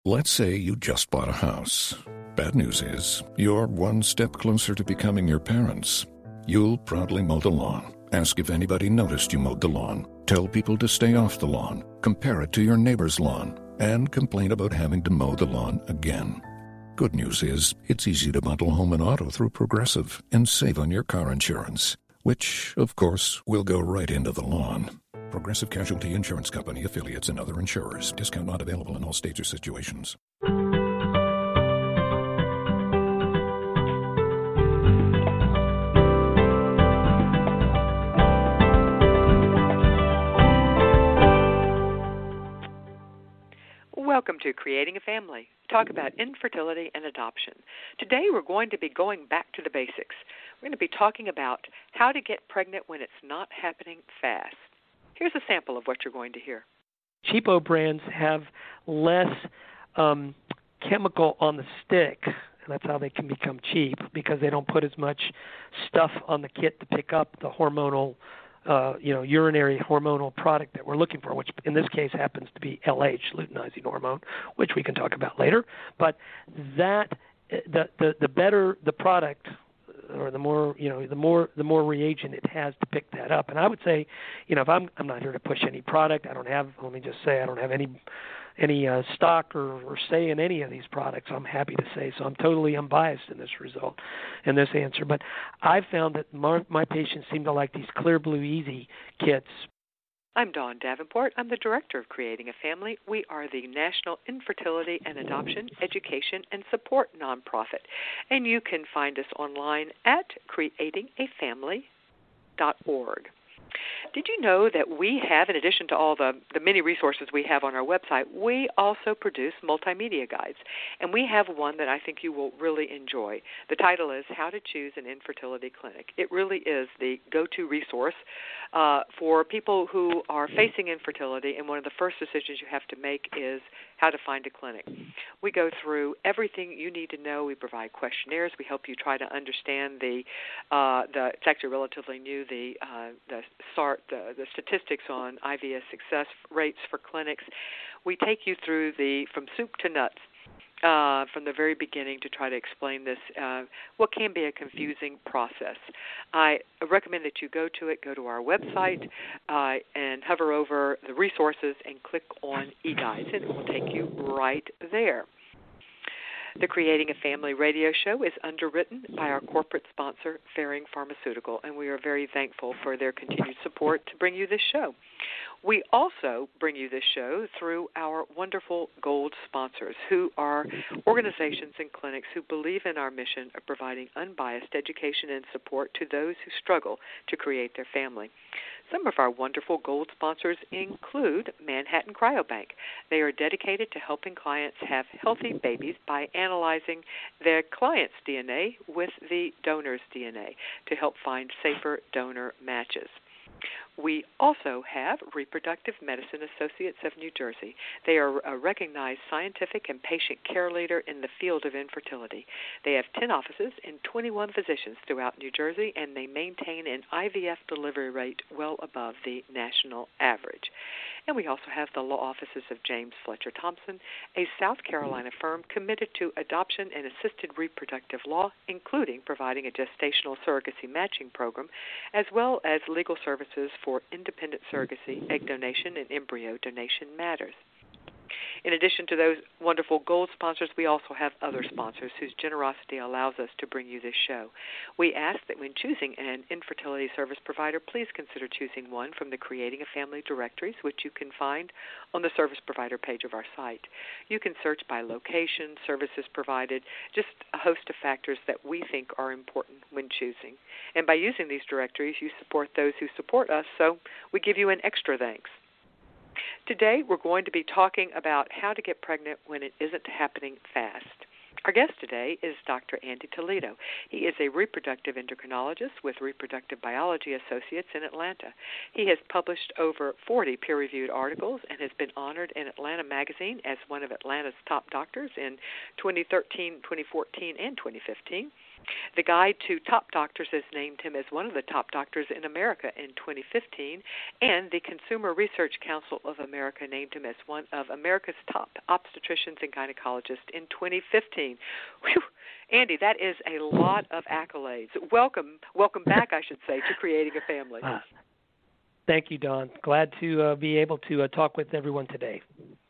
Let's say you just bought a house. Bad news is, you're one step closer to becoming your parents. You'll proudly mow the lawn, ask if anybody noticed you mowed the lawn, tell people to stay off the lawn, compare it to your neighbor's lawn, and complain about having to mow the lawn again. Good news is, it's easy to bundle home and auto through Progressive and save on your car insurance, which, of course, will go right into the lawn. Progressive Casualty Insurance Company, affiliates, and other insurers. Discount not available in all states or situations. Welcome to Creating a Family. Talk about infertility and adoption. Today we're going to be going back to the basics. We're going to be talking about how to get pregnant when it's not happening fast. Here's a sample of what you're going to hear. Cheapo brands have less chemical on the stick, and that's how they can become cheap, because they don't put as much stuff on the kit to pick up the hormonal, urinary hormonal product that we're looking for, which in this case happens to be LH, luteinizing hormone, which we can talk about later. But that the better the product, or the more the more reagent it has to pick that up. And I would say, if I'm not here to push any product, I don't have any stock or say in any of these products. I'm happy to say so. I'm totally unbiased in this answer. But I've found that my patients seem to like these Clear Blue Easy kits. I'm Dawn Davenport. I'm the director of Creating a Family. We are the National Infertility and Adoption Education and Support nonprofit. And you can find us online at creatingafamily.org. Did you know that we have, in addition to all the many resources we have on our website, we also produce multimedia guides, and we have one that I think you will really enjoy. The title is How to Choose an Infertility Clinic. It really is the go-to resource for people who are facing infertility, and one of the first decisions you have to make is how to find a clinic. We go through everything you need to know. We provide questionnaires. We help you try to understand it's actually relatively new, the statistics on IVF success rates for clinics. We take you through from soup to nuts, from the very beginning, to try to explain this, what can be a confusing process. I recommend that you go to our website and hover over the resources and click on eGuides, and it will take you right there. The Creating a Family radio show is underwritten by our corporate sponsor, Ferring Pharmaceutical, and we are very thankful for their continued support to bring you this show. We also bring you this show through our wonderful gold sponsors, who are organizations and clinics who believe in our mission of providing unbiased education and support to those who struggle to create their family. Some of our wonderful gold sponsors include Manhattan Cryobank. They are dedicated to helping clients have healthy babies by analyzing their client's DNA with the donor's DNA to help find safer donor matches. We also have Reproductive Medicine Associates of New Jersey. They are a recognized scientific and patient care leader in the field of infertility. They have 10 offices and 21 physicians throughout New Jersey, and they maintain an IVF delivery rate well above the national average. And we also have the law offices of James Fletcher Thompson, a South Carolina firm committed to adoption and assisted reproductive law, including providing a gestational surrogacy matching program, as well as legal services for independent surrogacy, egg donation, and embryo donation matters. In addition to those wonderful gold sponsors, we also have other sponsors whose generosity allows us to bring you this show. We ask that when choosing an infertility service provider, please consider choosing one from the Creating a Family directories, which you can find on the service provider page of our site. You can search by location, services provided, just a host of factors that we think are important when choosing. And by using these directories, you support those who support us, so we give you an extra thanks. Today, we're going to be talking about how to get pregnant when it isn't happening fast. Our guest today is Dr. Andy Toledo. He is a reproductive endocrinologist with Reproductive Biology Associates in Atlanta. He has published over 40 peer-reviewed articles and has been honored in Atlanta Magazine as one of Atlanta's top doctors in 2013, 2014, and 2015. The Guide to Top Doctors has named him as one of the top doctors in America in 2015, and the Consumer Research Council of America named him as one of America's top obstetricians and gynecologists in 2015. Whew. Andy, that is a lot of accolades. Welcome back, I should say, to Creating a Family. Thank you, Dawn. Glad to be able to talk with everyone today.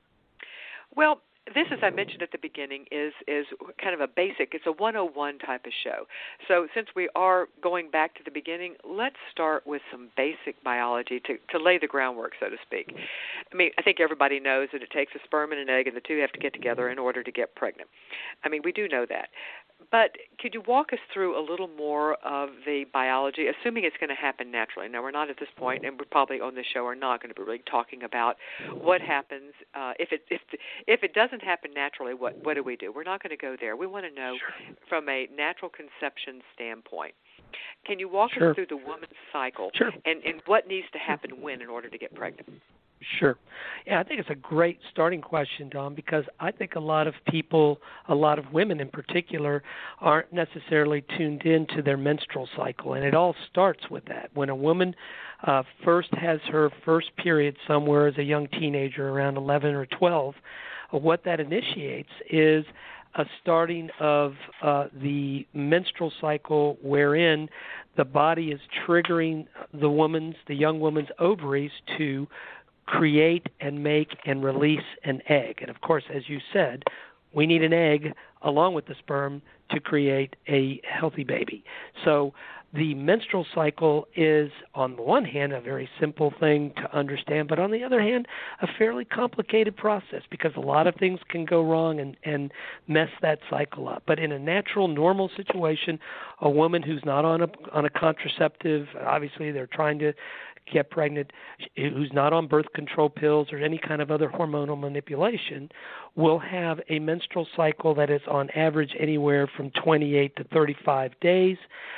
Well, this, as I mentioned at the beginning, is kind of a basic, it's a 101 type of show. So since we are going back to the beginning, let's start with some basic biology to lay the groundwork, so to speak. I mean, I think everybody knows that it takes a sperm and an egg, and the two have to get together in order to get pregnant. I mean, we do know that. But could you walk us through a little more of the biology, assuming it's going to happen naturally? Now, we're not at this point, and we probably on this show are not going to be really talking about what happens if it doesn't happen naturally. What do we do? We're not going to go there. We want to know from a natural conception standpoint. Can you walk us through the woman's cycle and what needs to happen when in order to get pregnant? Sure. Yeah, I think it's a great starting question, Dawn, because I think a lot of people, a lot of women in particular, aren't necessarily tuned into their menstrual cycle, and it all starts with that. When a woman first has her first period somewhere as a young teenager, around 11 or 12, what that initiates is a starting of the menstrual cycle wherein the body is triggering the young woman's ovaries to create and make and release an egg. And, of course, as you said, we need an egg along with the sperm to create a healthy baby. So the menstrual cycle is, on the one hand, a very simple thing to understand, but on the other hand, a fairly complicated process because a lot of things can go wrong and mess that cycle up. But in a natural, normal situation, a woman who's not on a contraceptive, obviously they're trying to get pregnant, who's not on birth control pills or any kind of other hormonal manipulation, will have a menstrual cycle that is on average anywhere from 28 to 35 days.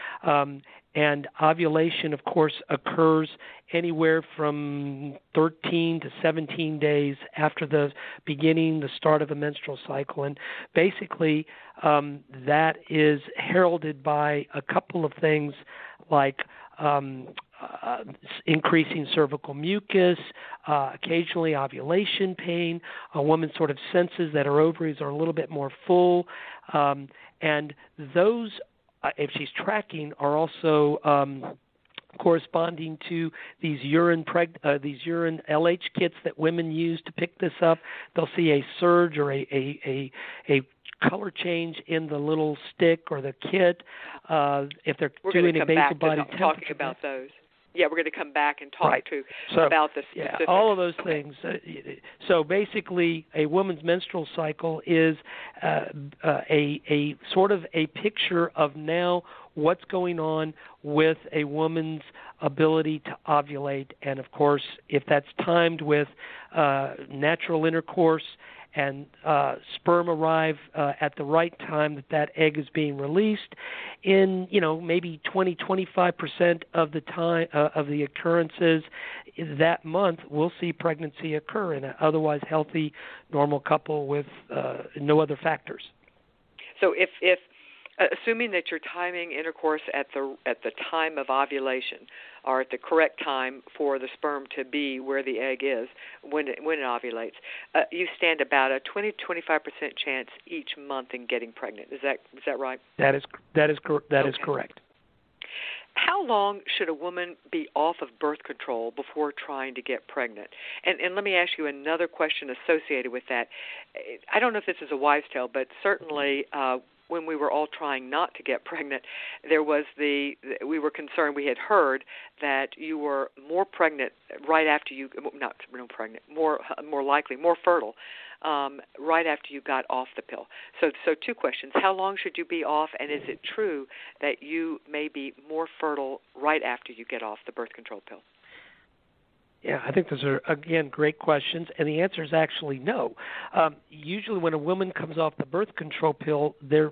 And ovulation, of course, occurs anywhere from 13 to 17 days after the start of a menstrual cycle. And basically, that is heralded by a couple of things like increasing cervical mucus, occasionally ovulation pain. A woman sort of senses that her ovaries are a little bit more full. And those, if she's tracking, are also corresponding to these urine LH kits that women use to pick this up. They'll see a surge or a color change in the little stick or the kit. If they're doing a basal body temperature, talking about those. Yeah, we're going to come back and talk about the specifics. Yeah, all of those things. So basically, a woman's menstrual cycle is a sort of a picture of now what's going on with a woman's ability to ovulate. And, of course, if that's timed with natural intercourse and sperm arrive at the right time that egg is being released, in maybe 20-25% of the time of the occurrences that month, we'll see pregnancy occur in an otherwise healthy, normal couple with no other factors. So if assuming that you're timing intercourse at the time of ovulation, or at the correct time for the sperm to be where the egg is when it ovulates, you stand about a 20-25% chance each month in getting pregnant. Is that right? That is correct. How long should a woman be off of birth control before trying to get pregnant? And let me ask you another question associated with that. I don't know if this is a wives' tale, but certainly when we were all trying not to get pregnant, we were concerned. We had heard that you were more pregnant right after more likely, more fertile right after you got off the pill. So two questions. How long should you be off, and is it true that you may be more fertile right after you get off the birth control pill? Yeah, I think those are, again, great questions, and the answer is actually no. Usually when a woman comes off the birth control pill, the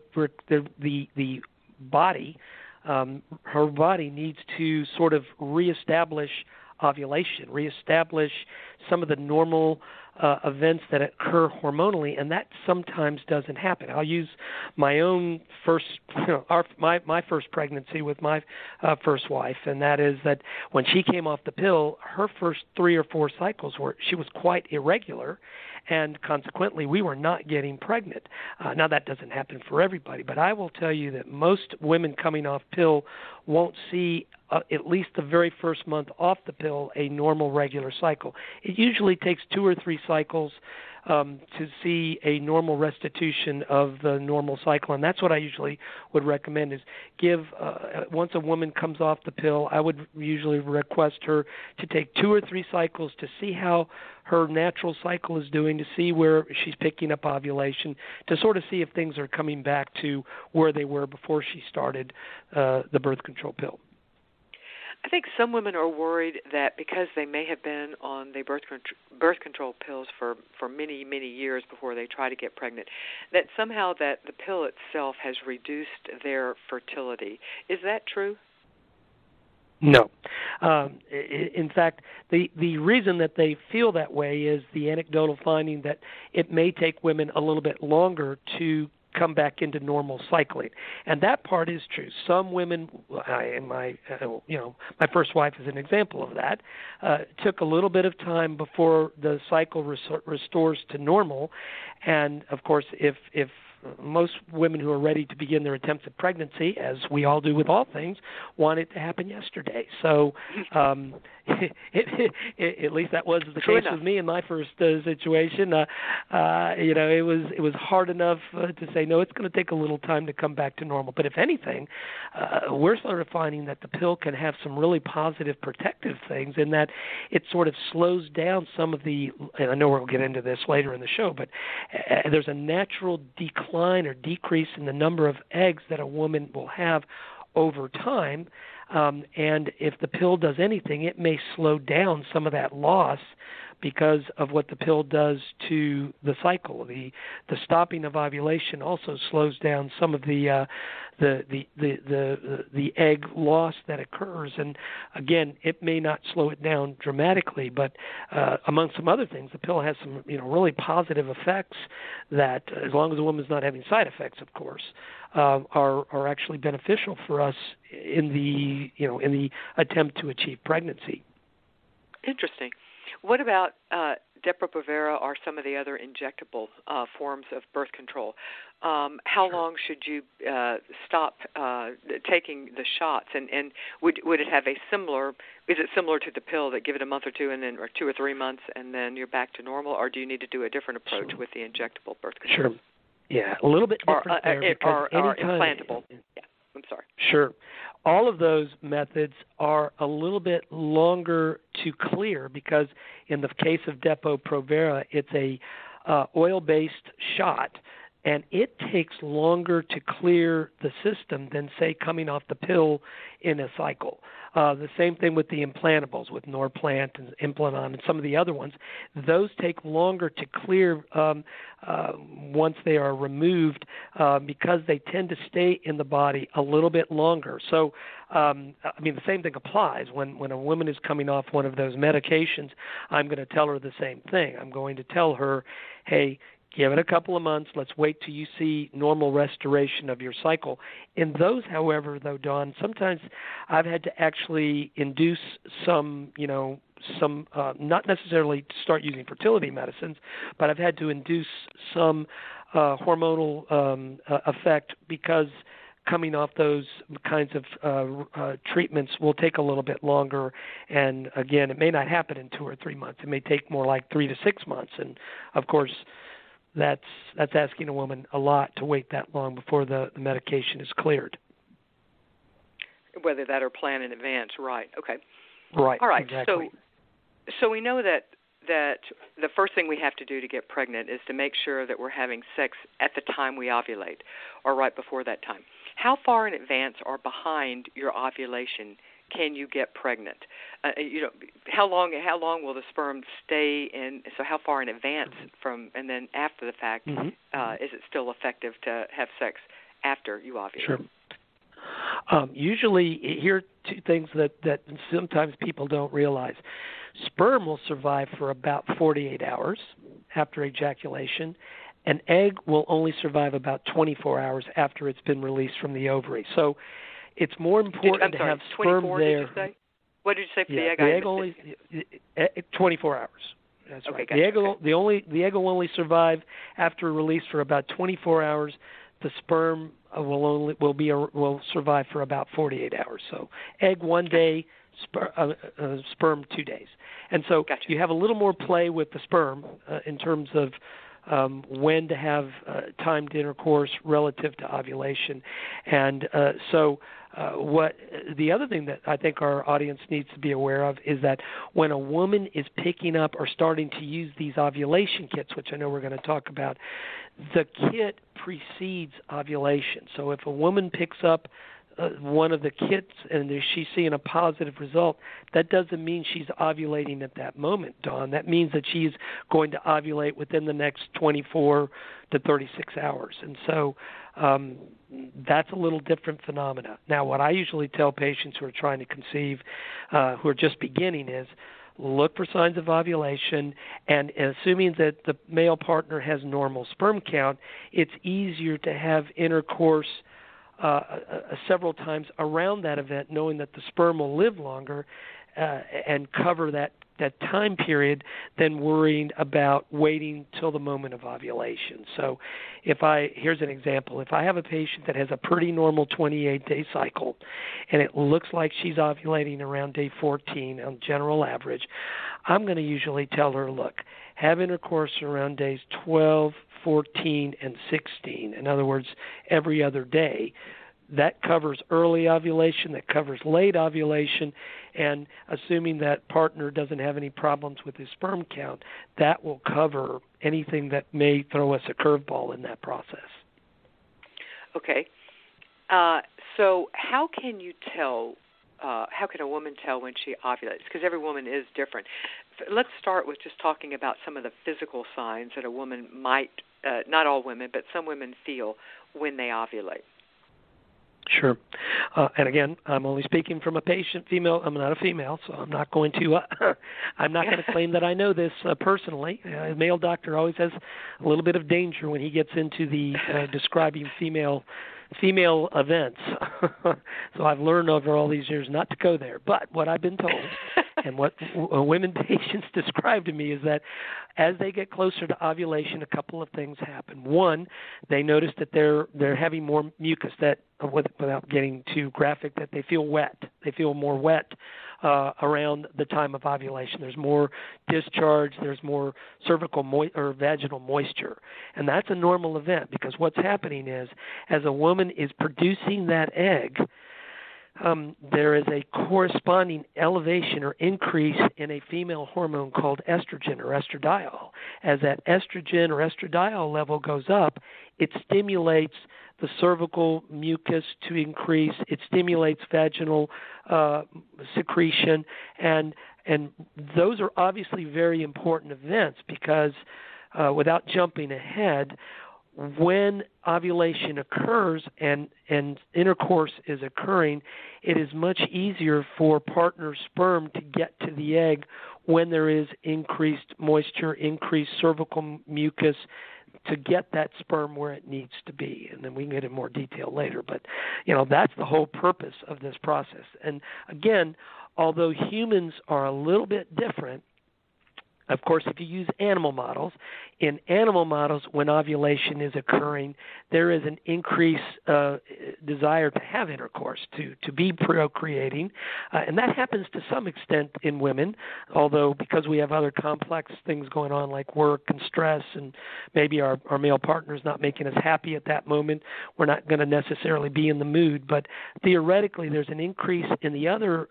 body, her body needs to sort of reestablish ovulation, reestablish some of the normal events that occur hormonally, and that sometimes doesn't happen. I'll use my own first, my first pregnancy with my first wife, and that is that when she came off the pill, her first 3 or 4 cycles she was quite irregular, and consequently we were not getting pregnant. Now that doesn't happen for everybody, but I will tell you that most women coming off pill won't see at least the very first month off the pill a normal regular cycle. It usually takes 2 or 3 cycles to see a normal restitution of the normal cycle, and that's what I usually would recommend is give, once a woman comes off the pill, I would usually request her to take 2 or 3 cycles to see how her natural cycle is doing, to see where she's picking up ovulation, to sort of see if things are coming back to where they were before she started the birth control pill. I think some women are worried that because they may have been on the birth control pills for many, many years before they try to get pregnant, that somehow that the pill itself has reduced their fertility. Is that true? No. In fact, the reason that they feel that way is the anecdotal finding that it may take women a little bit longer to come back into normal cycling, and that part is true. Some women, my first wife is an example of that. Took a little bit of time before the cycle restores to normal, and of course, if most women who are ready to begin their attempts at pregnancy, as we all do with all things, want it to happen yesterday. So at least that was the case with me in my first situation. It was hard enough to say, no, it's going to take a little time to come back to normal. But if anything, we're sort of finding that the pill can have some really positive protective things in that it sort of slows down some of the, and I know we'll get into this later in the show, but there's a natural decline or decrease in the number of eggs that a woman will have over time. And if the pill does anything, it may slow down some of that loss because of what the pill does to the cycle. The stopping of ovulation also slows down some of the egg loss that occurs. And again, it may not slow it down dramatically, but among some other things, the pill has some really positive effects that, as long as the woman's not having side effects, of course, are actually beneficial for us in the attempt to achieve pregnancy. Interesting. What about Depo-Provera or some of the other injectable forms of birth control? How long should you stop taking the shots? And would it have a similar? Is it similar to the pill that give it a month or two, and then or 2 or 3 months, and then you're back to normal, or do you need to do a different approach with the injectable birth control? Sure. Yeah, a little bit different or implantable. Yeah, I'm sorry. Sure. All of those methods are a little bit longer to clear because in the case of Depo-Provera, it's a oil-based shot, and it takes longer to clear the system than, say, coming off the pill in a cycle. The same thing with the implantables, with Norplant and Implanon and some of the other ones. Those take longer to clear once they are removed because they tend to stay in the body a little bit longer. So, the same thing applies. When a woman is coming off one of those medications, I'm going to tell her the same thing. I'm going to tell her, hey, give it a couple of months. Let's wait till you see normal restoration of your cycle. In those, however, though, Dawn, sometimes I've had to actually induce some not necessarily to start using fertility medicines, but I've had to induce some hormonal effect because coming off those kinds of treatments will take a little bit longer. And again, it may not happen in 2 or 3 months. It may take more like 3 to 6 months. And of course, that's asking a woman a lot to wait that long before the medication is cleared. Whether that or plan in advance, right? Okay. Right. All right. Exactly. So we know that the first thing we have to do to get pregnant is to make sure that we're having sex at the time we ovulate, or right before that time. How far in advance or behind your ovulation can you get pregnant? How long will the sperm stay in? So how far in advance from, and then after the fact, is it still effective to have sex after you ovulate? Sure. Usually, here are 2 things that sometimes people don't realize. Sperm will survive for about 48 hours. after ejaculation. An egg will only survive about 24 hours after it's been released from the ovary. So it's more important to have sperm there. Did you say? What did you say for the egg? The egg only 24 hours. That's okay, right. Gotcha. The egg will only survive after release for about 24 hours. The sperm will survive for about 48 hours. So egg 1 day, sperm 2 days. And so Gotcha. you have a little more play with the sperm in terms of when to have timed intercourse relative to ovulation. And what the other thing that I think our audience needs to be aware of is that when a woman is picking up or starting to use these ovulation kits, which I know we're going to talk about, the kit precedes ovulation. So if a woman picks up one of the kits and she's seeing a positive result, that doesn't mean she's ovulating at that moment, Dawn. That means that she's going to ovulate within the next 24 to 36 hours. And so that's a little different phenomena. Now, what I usually tell patients who are trying to conceive, who are just beginning, is look for signs of ovulation, and assuming that the male partner has normal sperm count, it's easier to have intercourse several times around that event, knowing that the sperm will live longer and cover that time period than worrying about waiting till the moment of ovulation. So here's an example. If I have a patient that has a pretty normal 28-day cycle and it looks like she's ovulating around day 14 on general average, I'm going to usually tell her, look, have intercourse around days 12, 14, and 16. In other words, every other day. That covers early ovulation, that covers late ovulation, and assuming that partner doesn't have any problems with his sperm count, that will cover anything that may throw us a curveball in that process. Okay. So how can you tell, how can a woman tell when she ovulates? Because every woman is different. Let's start with just talking about some of the physical signs that a woman might, not all women, but some women feel when they ovulate. Sure. And again, I'm only speaking from a patient female. I'm not a female, so I'm not going to I'm not going to claim that I know this personally. A male doctor always has a little bit of danger when he gets into the describing female events. So I've learned over all these years not to go there. But what I've been told and what women patients describe to me is that as they get closer to ovulation, a couple of things happen. One, they notice that they're having more mucus, that without getting too graphic, that they feel wet. They feel more wet around the time of ovulation. There's more discharge. There's more cervical or vaginal moisture. And that's a normal event because what's happening is as a woman is producing that egg, there is a corresponding elevation or increase in a female hormone called estrogen or estradiol. As that estrogen or estradiol level goes up, it stimulates the cervical mucus to increase. It stimulates vaginal secretion, and those are obviously very important events because without jumping ahead, when ovulation occurs and intercourse is occurring, it is much easier for partner sperm to get to the egg when there is increased moisture, increased cervical mucus, to get that sperm where it needs to be. And then we can get in more detail later. But, that's the whole purpose of this process. And again, although humans are a little bit different, of course, if you use animal models, in animal models, when ovulation is occurring, there is an increased desire to have intercourse, to be procreating, and that happens to some extent in women, although because we have other complex things going on like work and stress and maybe our male partner is not making us happy at that moment, we're not going to necessarily be in the mood, but theoretically there's an increase in the other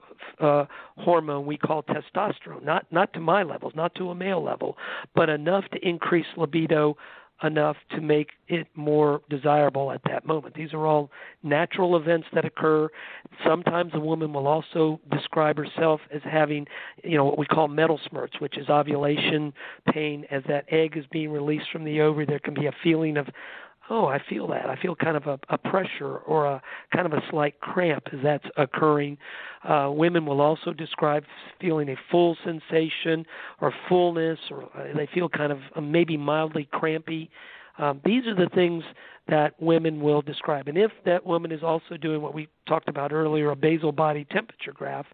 hormone we call testosterone, not to my levels, not to a male level, but enough to increase libido, enough to make it more desirable at that moment. These are all natural events that occur. Sometimes a woman will also describe herself as having, what we call metal smirts, which is ovulation pain. As that egg is being released from the ovary, there can be a feeling of oh, I feel that. I feel kind of a pressure or a kind of a slight cramp as that's occurring. Women will also describe feeling a full sensation or fullness, or they feel kind of maybe mildly crampy. These are the things that women will describe. And if that woman is also doing what we talked about earlier, a basal body temperature graph,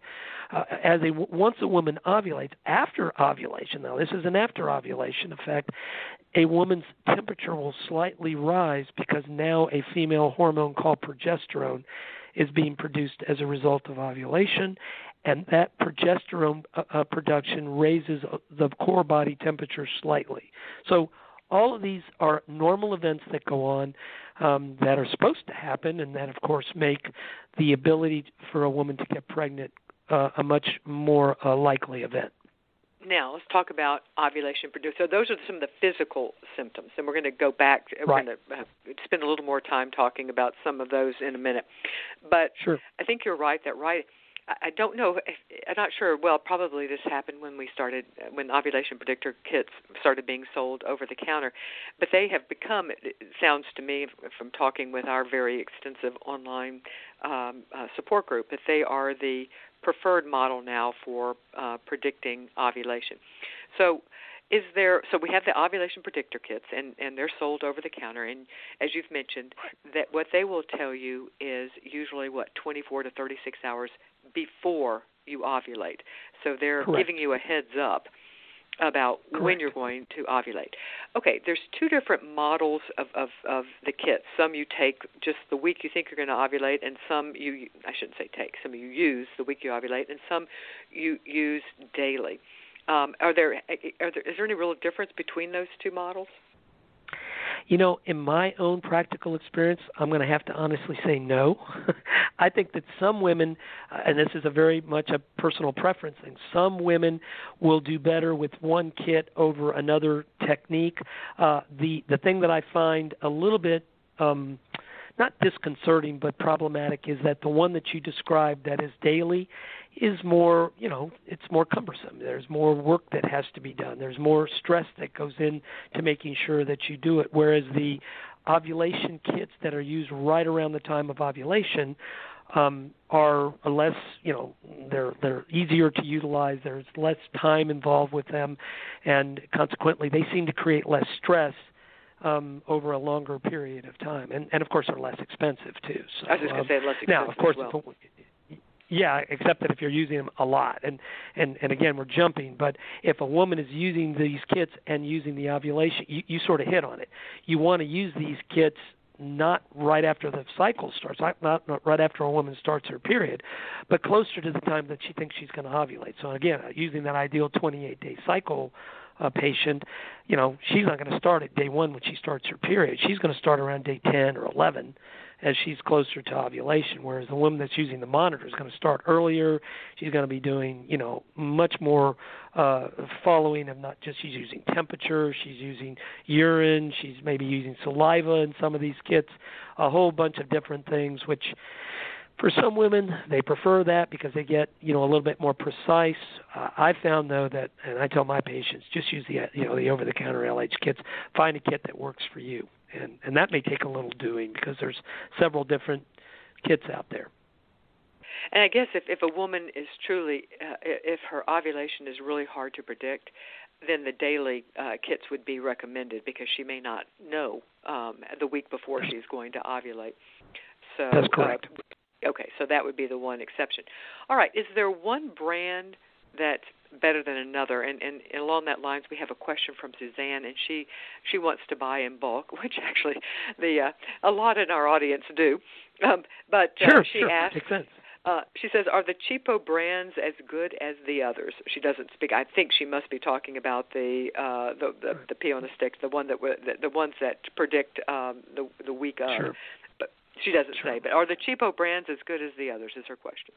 once a woman ovulates, after ovulation, now this is an after ovulation effect, a woman's temperature will slightly rise because now a female hormone called progesterone is being produced as a result of ovulation, and that progesterone production raises the core body temperature slightly. So all of these are normal events that go on that are supposed to happen, and that, of course, make the ability for a woman to get pregnant a much more likely event. Now, let's talk about ovulation produced. So those are some of the physical symptoms, and we're going to go back. Right. We're going to spend a little more time talking about some of those in a minute. But sure. I think you're right that I don't know. I'm not sure. Well, probably this happened when ovulation predictor kits started being sold over the counter. But they have become, it sounds to me from talking with our very extensive online support group, that they are the preferred model now for predicting ovulation. So we have the ovulation predictor kits, and they're sold over the counter. And as you've mentioned, that what they will tell you is usually 24 to 36 hours before you ovulate. So they're Correct. giving you a heads up about Correct. when you're going to ovulate. Okay, there's two different models of the kits. Some you take just the week you think you're going to ovulate, and some some you use the week you ovulate, and some you use daily. Is there any real difference between those two models? You know, in my own practical experience, I'm going to have to honestly say no. I think that some women, and this is a very much a personal preference thing, some women will do better with one kit over another technique. The thing that I find a little bit not disconcerting but problematic is that the one that you described that is daily is more, it's more cumbersome. There's more work that has to be done. There's more stress that goes in to making sure that you do it, whereas the ovulation kits that are used right around the time of ovulation are less, they're easier to utilize. There's less time involved with them, and consequently they seem to create less stress over a longer period of time, and of course are less expensive too. So, I was just going to say less expensive. Now, of course, as well. Yeah, except that if you're using them a lot, and again, we're jumping, but if a woman is using these kits and using the ovulation, you sort of hit on it. You want to use these kits not right after the cycle starts, not right after a woman starts her period, but closer to the time that she thinks she's going to ovulate. So again, using that ideal 28-day cycle patient, she's not going to start at day 1 when she starts her period. She's going to start around day 10 or 11 as she's closer to ovulation, whereas the woman that's using the monitor is going to start earlier. She's going to be doing, much more following of not just she's using temperature, she's using urine, she's maybe using saliva in some of these kits, a whole bunch of different things, which for some women, they prefer that because they get, a little bit more precise. I found, though, that, and I tell my patients, just use the over-the-counter LH kits. Find a kit that works for you. And that may take a little doing because there's several different kits out there. And I guess if a woman is truly, if her ovulation is really hard to predict, then the daily kits would be recommended because she may not know the week before she's going to ovulate. So that's correct. Okay, so that would be the one exception. All right, is there one brand that's better than another? And along that lines, we have a question from Suzanne, and she wants to buy in bulk, which actually a lot in our audience do. But she asks, makes sense. She says, are the cheapo brands as good as the others? She doesn't speak. I think she must be talking about the pee on a stick, the ones that predict the week of. Sure. But she doesn't say. But are the cheapo brands as good as the others? Is her question.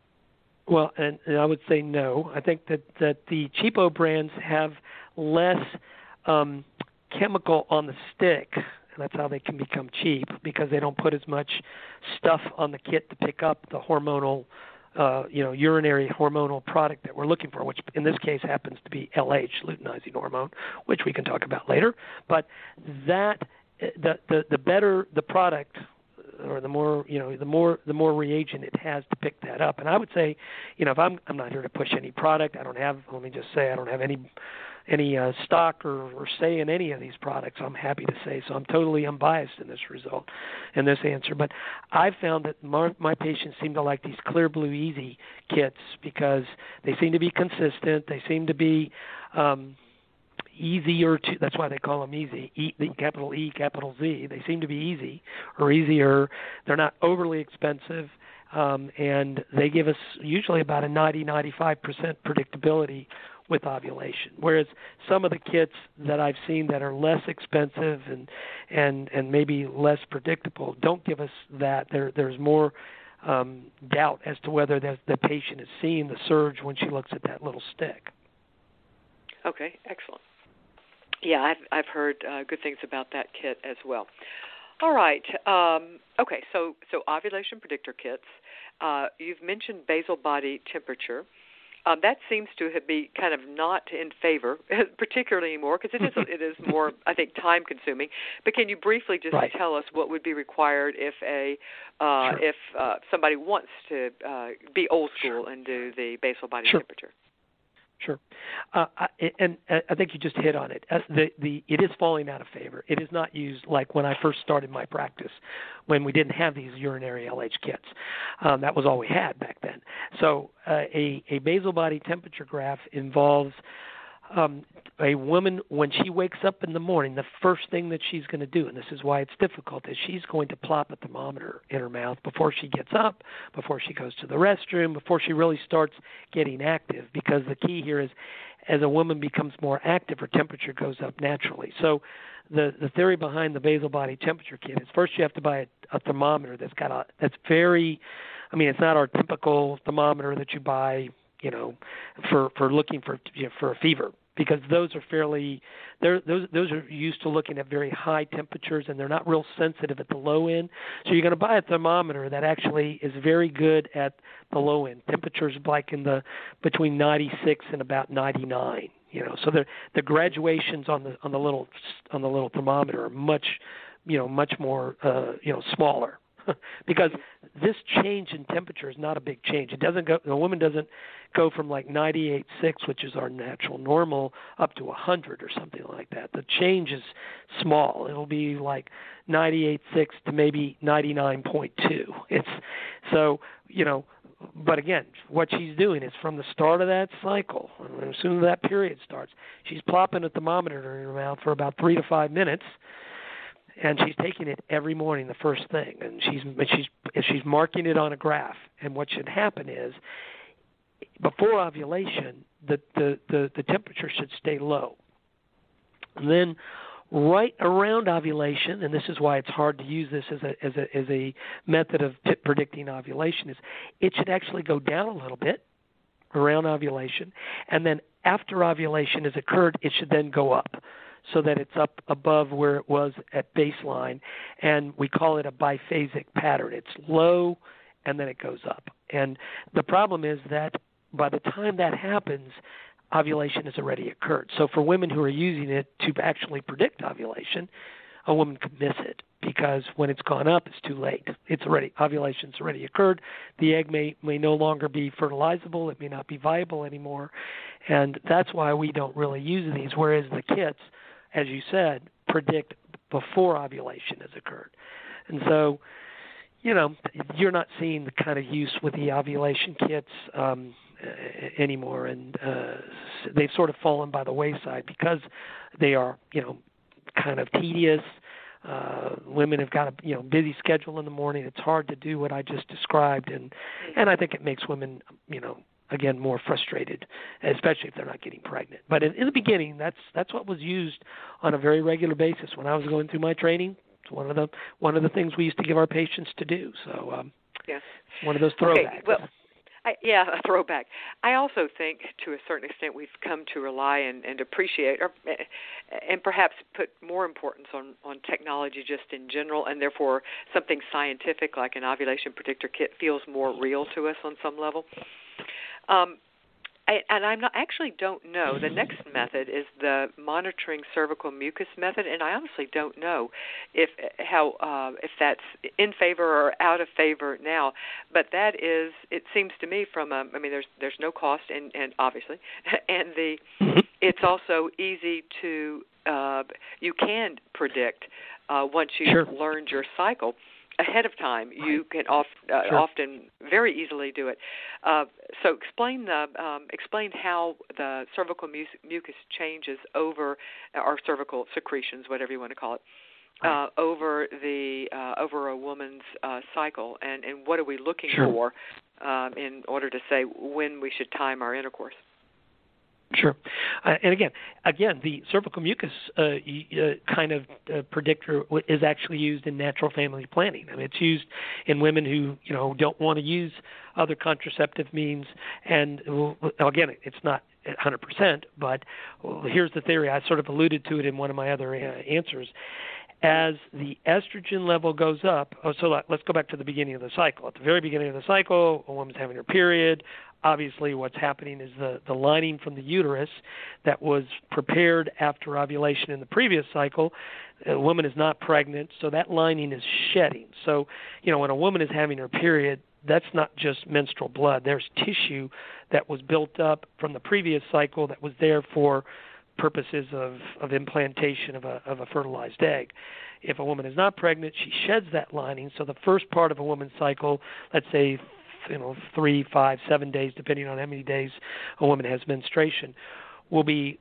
Well, and I would say no. I think that the cheapo brands have less chemical on the stick, and that's how they can become cheap, because they don't put as much stuff on the kit to pick up the hormonal, urinary hormonal product that we're looking for, which in this case happens to be LH, luteinizing hormone, which we can talk about later. But that the better the product, or the more the more reagent it has to pick that up. And I would say, if I'm not here to push any product. I don't have any stock or say in any of these products. I'm happy to say so. I'm totally unbiased in this result and this answer. But I've found that my patients seem to like these Clear Blue Easy kits because they seem to be consistent. They seem to be easier to. That's why they call them easy. Capital E, capital Z. They seem to be easy or easier. They're not overly expensive. And they give us usually about a 90-95% predictability with ovulation, whereas some of the kits that I've seen that are less expensive and maybe less predictable don't give us that. There's more doubt as to whether the patient is seeing the surge when she looks at that little stick. Okay, excellent. Yeah, I've heard good things about that kit as well. All right. Okay, so ovulation predictor kits. You've mentioned basal body temperature. That seems to be kind of not in favor, particularly anymore, because it is more, I think, time consuming. But can you briefly just tell us what would be required if if somebody wants to be old school and do the basal body temperature? Sure. And I think you just hit on it. It is falling out of favor. It is not used like when I first started my practice, when we didn't have these urinary LH kits. That was all we had back then. So a basal body temperature graph involves a woman, when she wakes up in the morning, the first thing that she's going to do, and this is why it's difficult, is she's going to plop a thermometer in her mouth before she gets up, before she goes to the restroom, before she really starts getting active, because the key here is as a woman becomes more active, her temperature goes up naturally. So the theory behind the basal body temperature kit is first you have to buy a thermometer that's very, it's not our typical thermometer that you buy, for looking for a fever. Because those are those are used to looking at very high temperatures, and they're not real sensitive at the low end. So you're going to buy a thermometer that actually is very good at the low end. Temperatures like between 96 and about 99. So the graduations on the little thermometer are much more smaller. Because this change in temperature is not a big change. The woman doesn't go from like 98.6, which is our natural normal, up to 100 or something like that. The change is small. It'll be like 98.6 to maybe 99.2. But again, what she's doing is from the start of that cycle, as soon as that period starts, she's plopping a thermometer in her mouth for about 3 to 5 minutes. And she's taking it every morning, the first thing, and she's marking it on a graph. And what should happen is, before ovulation, the temperature should stay low. And then, right around ovulation, and this is why it's hard to use this as a method of predicting ovulation, is it should actually go down a little bit around ovulation, and then after ovulation has occurred, it should then go up, so that it's up above where it was at baseline, and we call it a biphasic pattern. It's low, and then it goes up. And the problem is that by the time that happens, ovulation has already occurred. So for women who are using it to actually predict ovulation, a woman could miss it, because when it's gone up, it's too late. Ovulation's already occurred. The egg may no longer be fertilizable. It may not be viable anymore, and that's why we don't really use these, whereas the kits, as you said, predict before ovulation has occurred. And so, you're not seeing the kind of use with the ovulation kits anymore, and they've sort of fallen by the wayside because they are, kind of tedious. Women have got a busy schedule in the morning. It's hard to do what I just described, and I think it makes women, again, more frustrated, especially if they're not getting pregnant. But in the beginning, that's what was used on a very regular basis when I was going through my training. It's one of the things we used to give our patients to do. So yes, one of those throwbacks. Okay, well, a throwback. I also think, to a certain extent, we've come to rely and appreciate, and perhaps put more importance on technology just in general, and therefore something scientific like an ovulation predictor kit feels more real to us on some level. Actually don't know. The next method is the monitoring cervical mucus method, and I honestly don't know if that's in favor or out of favor now. But that is, it seems to me there's no cost, and obviously, and it's also easy to you can predict once you've learned your cycle ahead of time. You can often very easily do it. So explain how the cervical mucus changes over, or cervical secretions, whatever you want to call it, over a woman's cycle, and what are we looking for in order to say when we should time our intercourse. Sure. And again, the cervical mucus kind of predictor is actually used in natural family planning. I mean, it's used in women who, don't want to use other contraceptive means. And again, it's not 100%, but here's the theory. I sort of alluded to it in one of my other answers. As the estrogen level goes up, so let's go back to the beginning of the cycle. At the very beginning of the cycle, a woman's having her period. Obviously, what's happening is the lining from the uterus that was prepared after ovulation in the previous cycle, a woman is not pregnant, so that lining is shedding. So, when a woman is having her period, that's not just menstrual blood. There's tissue that was built up from the previous cycle that was there for purposes of implantation of a fertilized egg. If a woman is not pregnant, she sheds that lining. So the first part of a woman's cycle, let's say 3, 5, 7 days, depending on how many days a woman has menstruation, will be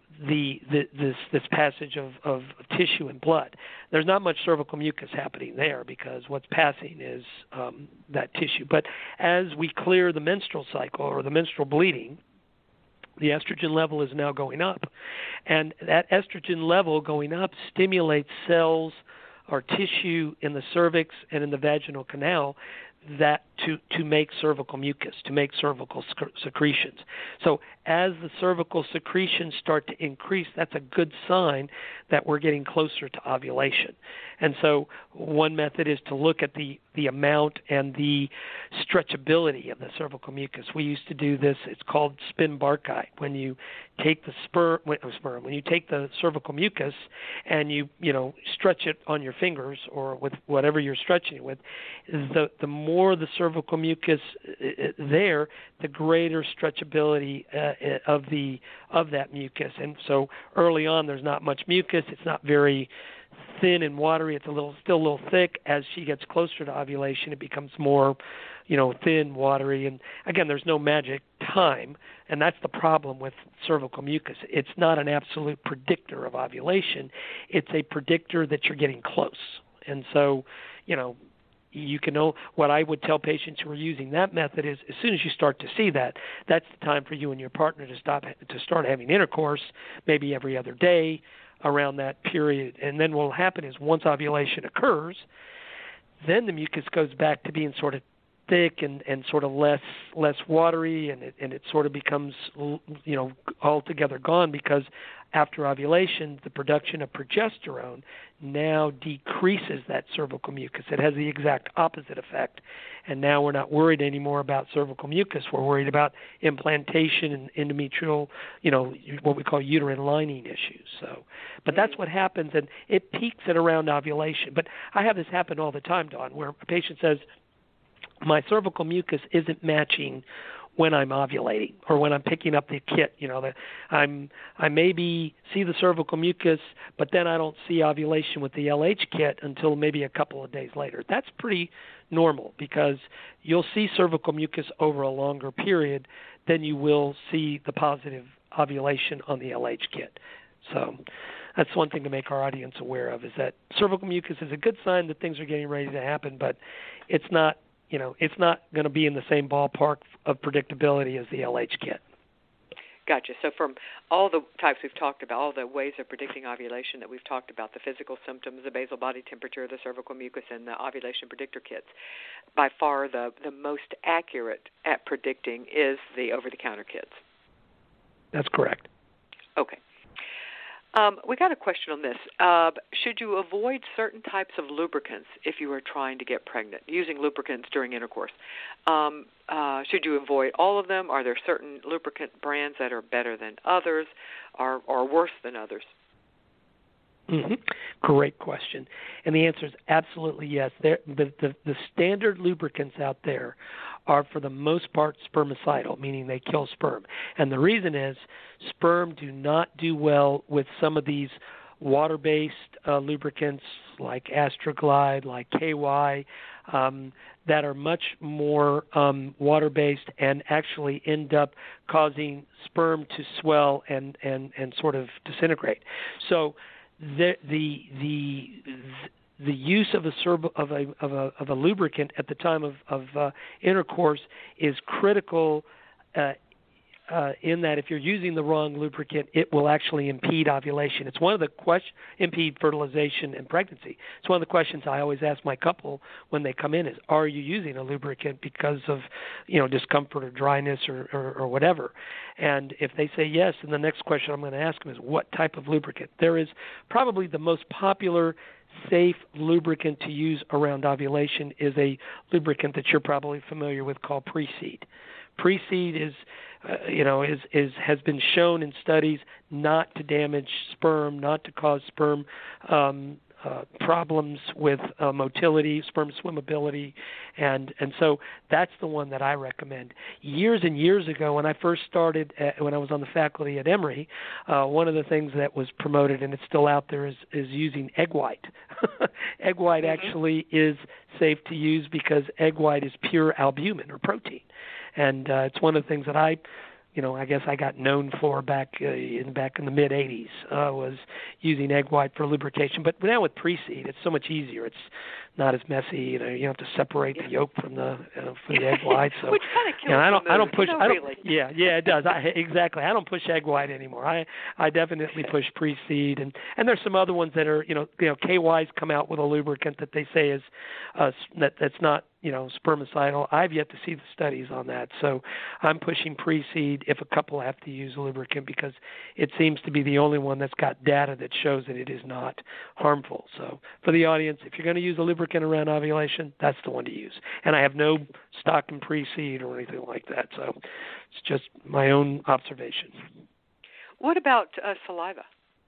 this passage of tissue and blood. There's not much cervical mucus happening there because what's passing is that tissue. But as we clear the menstrual cycle or the menstrual bleeding, the estrogen level is now going up. And that estrogen level going up stimulates cells or tissue in the cervix and in the vaginal canal that to make cervical mucus, to make cervical secretions. So as the cervical secretions start to increase, that's a good sign that we're getting closer to ovulation. And so one method is to look at the amount and the stretchability of the cervical mucus. We used to do this. It's called spin Barkite. When you take the when you take the cervical mucus and you stretch it on your fingers or with whatever you're stretching it with, the more the cervical mucus there, the greater stretchability of that mucus. And so early on, there's not much mucus. It's not very thin and watery. It's still a little thick. As she gets closer to ovulation, it becomes more, thin, watery. And again, there's no magic time, and that's the problem with cervical mucus. It's not an absolute predictor of ovulation. It's a predictor that you're getting close. And so, you can know what I would tell patients who are using that method is as soon as you start to see that, that's the time for you and your partner to start having intercourse, maybe every other day around that period. And then what will happen is once ovulation occurs, then the mucus goes back to being sort of thick and sort of less watery, and it sort of becomes altogether gone, because after ovulation the production of progesterone now decreases that cervical mucus. It has the exact opposite effect, and now we're not worried anymore about cervical mucus. We're worried about implantation and endometrial, what we call uterine lining issues. So, but that's what happens, and it peaks at around ovulation. But I have this happen all the time, Dawn, where a patient says, my cervical mucus isn't matching when I'm ovulating or when I'm picking up the kit. I maybe see the cervical mucus, but then I don't see ovulation with the LH kit until maybe a couple of days later. That's pretty normal, because you'll see cervical mucus over a longer period than you will see the positive ovulation on the LH kit. So that's one thing to make our audience aware of, is that cervical mucus is a good sign that things are getting ready to happen, but it's not going to be in the same ballpark of predictability as the LH kit. Gotcha. So from all the types we've talked about, all the ways of predicting ovulation that we've talked about, the physical symptoms, the basal body temperature, the cervical mucus, and the ovulation predictor kits, by far the most accurate at predicting is the over-the-counter kits. That's correct. Okay. We got a question on this. Should you avoid certain types of lubricants if you are trying to get pregnant, using lubricants during intercourse? Should you avoid all of them? Are there certain lubricant brands that are better than others or worse than others? Mm-hmm. Great question. And the answer is absolutely yes. The standard lubricants out there are, for the most part, spermicidal, meaning they kill sperm. And the reason is sperm do not do well with some of these water-based lubricants like Astroglide, like KY, that are much more water-based and actually end up causing sperm to swell and sort of disintegrate. So the use of a lubricant at the time of intercourse is critical in that if you're using the wrong lubricant, it will actually impede ovulation. It's one of the impede fertilization and pregnancy. It's one of the questions I always ask my couple when they come in is, are you using a lubricant because of discomfort or dryness or whatever? And if they say yes, then the next question I'm going to ask them is, what type of lubricant? There is probably the most popular safe lubricant to use around ovulation is a lubricant that you're probably familiar with called Pre-Seed. Pre-Seed has been shown in studies not to damage sperm, not to cause sperm problems with motility, sperm swimmability, and so that's the one that I recommend. Years and years ago, when I first started, when I was on the faculty at Emory, one of the things that was promoted, and it's still out there, is using egg white. Egg white actually is safe to use because egg white is pure albumin or protein, and it's one of the things that I guess I got known for back in the mid '80s was using egg white for lubrication. But now with Pre-Seed, it's so much easier. It's not as messy. You don't have to separate the yolk from the egg white. So which kind of kills I don't push. Really. Yeah, it does. Exactly. I don't push egg white anymore. I definitely push Pre-Seed, and there's some other ones that are KY's come out with a lubricant that they say is that's not spermicidal. I've yet to see the studies on that. So I'm pushing Pre-Seed if a couple have to use a lubricant because it seems to be the only one that's got data that shows that it is not harmful. So for the audience, if you're going to use a lubricant around ovulation, that's the one to use. And I have no stock in Pre-Seed or anything like that. So it's just my own observation. What about saliva?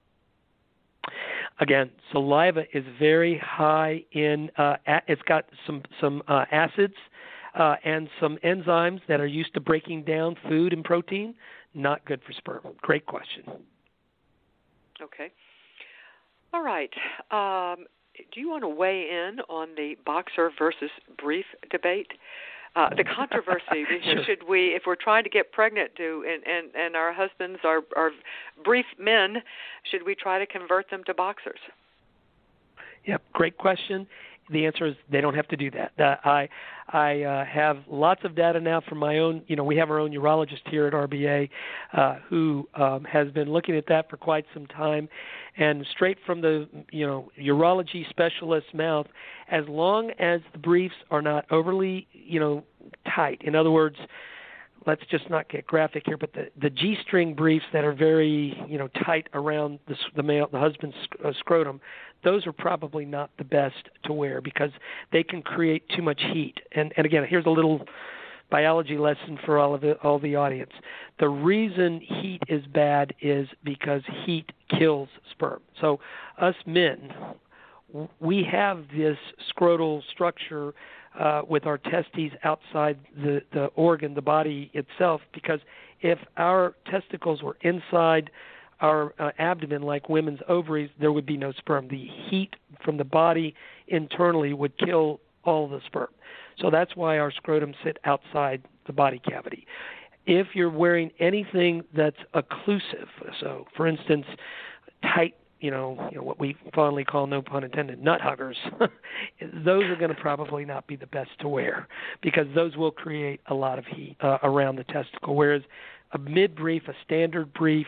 Again, saliva is very high in. It's got some acids and some enzymes that are used to breaking down food and protein. Not good for sperm. Great question. Okay. All right. Do you want to weigh in on the boxer versus brief debate? The controversy. Sure. Should we, if we're trying to get pregnant, and our husbands are brief men, should we try to convert them to boxers? Yep, great question. The answer is they don't have to do that. I have lots of data now from my own. We have our own urologist here at RBA who has been looking at that for quite some time, and straight from the urology specialist's mouth, as long as the briefs are not overly tight. In other words, let's just not get graphic here, but the G-string briefs that are very tight around the husband's scrotum, those are probably not the best to wear because they can create too much heat. And again, here's a little biology lesson for all the audience. The reason heat is bad is because heat kills sperm. So us men, we have this scrotal structure with our testes outside the organ, the body itself, because if our testicles were inside our abdomen like women's ovaries, there would be no sperm. The heat from the body internally would kill all the sperm. So that's why our scrotums sit outside the body cavity. If you're wearing anything that's occlusive, so for instance, tight, what we fondly call, no pun intended, nut huggers, those are going to probably not be the best to wear because those will create a lot of heat around the testicle, whereas a mid-brief, a standard brief,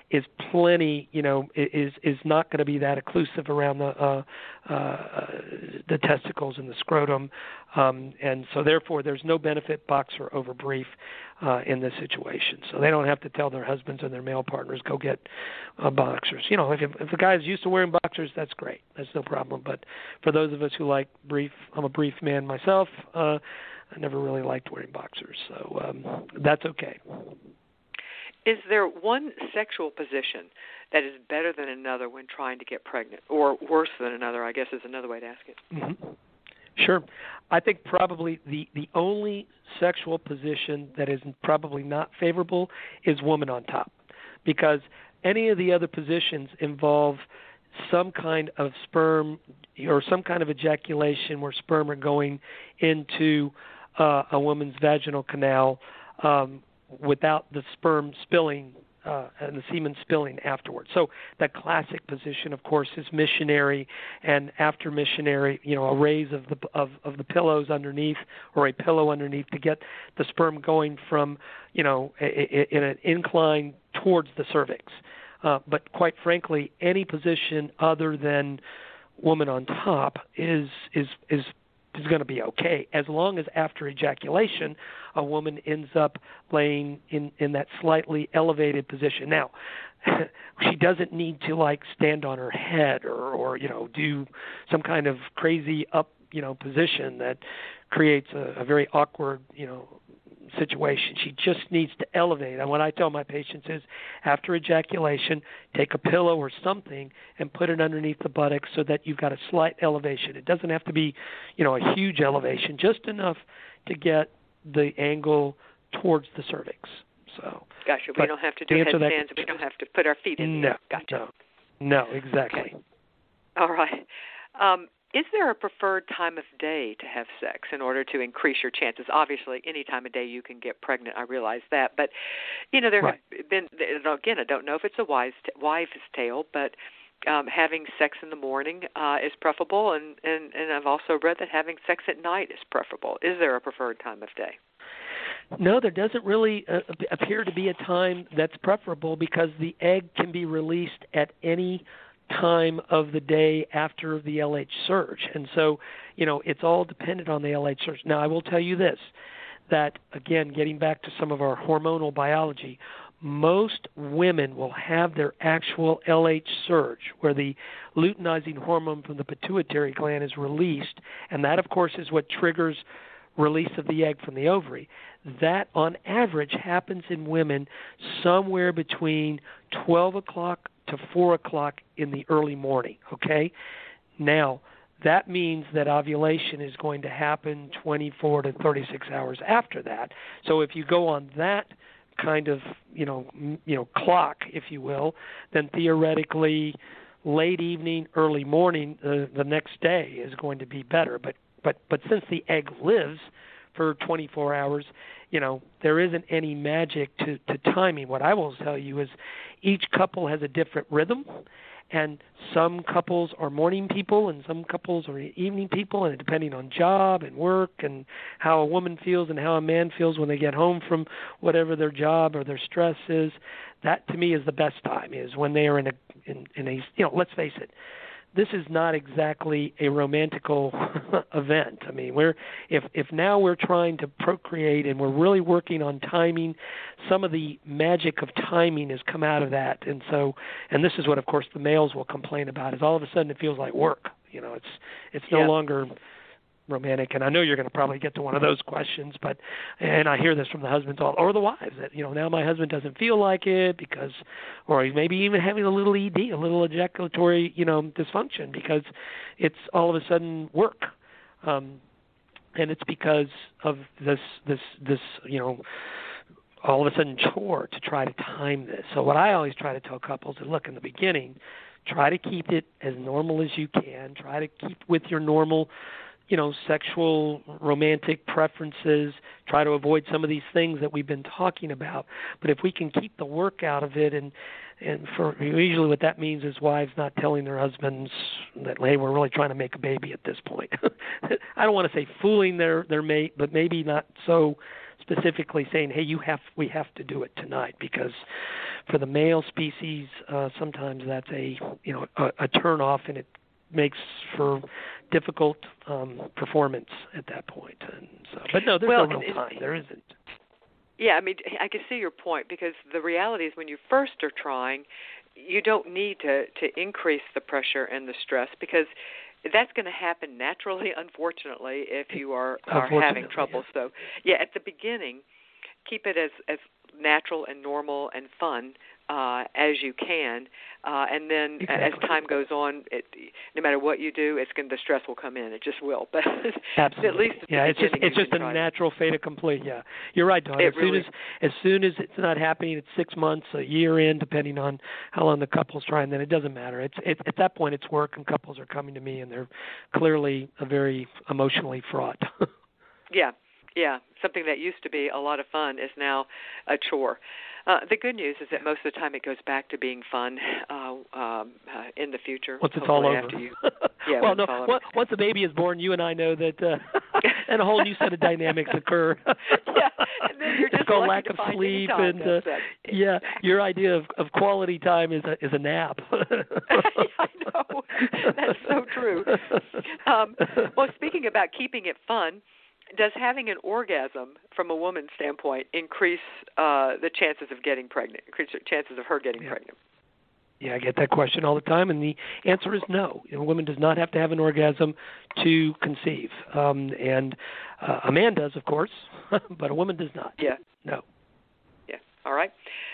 is plenty, is not going to be that occlusive around the testicles and the scrotum, and so therefore there's no benefit boxer over brief in this situation. So they don't have to tell their husbands and their male partners, go get boxers. If the guy's used to wearing boxers, that's great. That's no problem. But for those of us who like brief, I'm a brief man myself. I never really liked wearing boxers, so that's okay. Is there one sexual position that is better than another when trying to get pregnant, or worse than another, I guess is another way to ask it? Mm-hmm. Sure. I think probably the only sexual position that is probably not favorable is woman on top, because any of the other positions involve some kind of sperm or some kind of ejaculation where sperm are going into a woman's vaginal canal without the sperm spilling and the semen spilling afterwards. So the classic position, of course, is missionary, and after missionary, a raise of the pillows underneath or a pillow underneath to get the sperm going from, in an incline towards the cervix. But quite frankly, any position other than woman on top is going to be okay, as long as after ejaculation a woman ends up laying in that slightly elevated position. Now, she doesn't need to stand on her head or do some kind of crazy up position that creates a very awkward situation. She just needs to elevate. And what I tell my patients is, after ejaculation, take a pillow or something and put it underneath the buttocks so that you've got a slight elevation. It doesn't have to be, a huge elevation, just enough to get the angle towards the cervix. So, gotcha. We don't have to do headstands. We don't have to put our feet in there. Gotcha. No, exactly. Okay. All right. Is there a preferred time of day to have sex in order to increase your chances? Obviously, any time of day you can get pregnant. I realize that, but there right. have been, again, I don't know if it's a wives' tale, but having sex in the morning is preferable, and I've also read that having sex at night is preferable. Is there a preferred time of day? No, there doesn't really appear to be a time that's preferable, because the egg can be released at any time of the day after the LH surge. And so, it's all dependent on the LH surge. Now, I will tell you this, that, again, getting back to some of our hormonal biology, most women will have their actual LH surge, where the luteinizing hormone from the pituitary gland is released, and that, of course, is what triggers release of the egg from the ovary. That, on average, happens in women somewhere between 12 o'clock to 4 o'clock in the early morning, okay? Now, that means that ovulation is going to happen 24 to 36 hours after that. So if you go on that kind of, clock, if you will, then theoretically late evening, early morning, the next day is going to be better. But since the egg lives for 24 hours, there isn't any magic to timing. What I will tell you is each couple has a different rhythm, and some couples are morning people and some couples are evening people, and depending on job and work and how a woman feels and how a man feels when they get home from whatever their job or their stress is, that to me is the best time, is when they are in a let's face it, this is not exactly a romantical event. I mean, if now we're trying to procreate and we're really working on timing, some of the magic of timing has come out of that. And this is what, of course, the males will complain about, is all of a sudden it feels like work. It's no longer romantic. And I know you're going to probably get to one of those questions, and I hear this from the husbands or the wives, that, now my husband doesn't feel like it because, or he's maybe even having a little ED, a little ejaculatory, dysfunction, because it's all of a sudden work. And it's because of this, all of a sudden chore to try to time this. So what I always try to tell couples is, look, in the beginning, try to keep it as normal as you can. Try to keep with your normal sexual romantic preferences. Try to avoid some of these things that we've been talking about. But if we can keep the work out of it, and for usually what that means is wives not telling their husbands that, hey, we're really trying to make a baby at this point. I don't want to say fooling their mate, but maybe not so specifically saying, hey, we have to do it tonight, because For the male species, sometimes that's a turn off, and it makes for difficult performance at that point. And so, but no, there's no real time. There isn't. Yeah, I mean, I can see your point, because the reality is when you first are trying, you don't need to increase the pressure and the stress, because that's going to happen naturally, unfortunately, if you are having trouble. Yeah. So, yeah, at the beginning, keep it as natural and normal and fun as you can, and then as time goes on, no matter what you do, the stress will come in. It just will. But absolutely, at least it's just a natural fait accompli. Yeah, you're right, Dawn. As soon as it's not happening, it's 6 months, a year in, depending on how long the couple's trying. Then it doesn't matter. At that point, it's work, and couples are coming to me, and they're clearly very emotionally fraught. Yeah, something that used to be a lot of fun is now a chore. The good news is that most of the time it goes back to being fun in the future. Once it's all over. Once the baby is born, you and I know that and a whole new set of dynamics occur. Yeah, and then you're just it's called lack of sleep, and your idea of quality time is a nap. I know. That's so true. Well, speaking about keeping it fun, does having an orgasm, from a woman's standpoint, increase the chances of getting pregnant, increase the chances of her getting pregnant? Yeah, I get that question all the time, and the answer is no. A woman does not have to have an orgasm to conceive. And a man does, of course, but a woman does not. Yeah. No. Yeah. All right.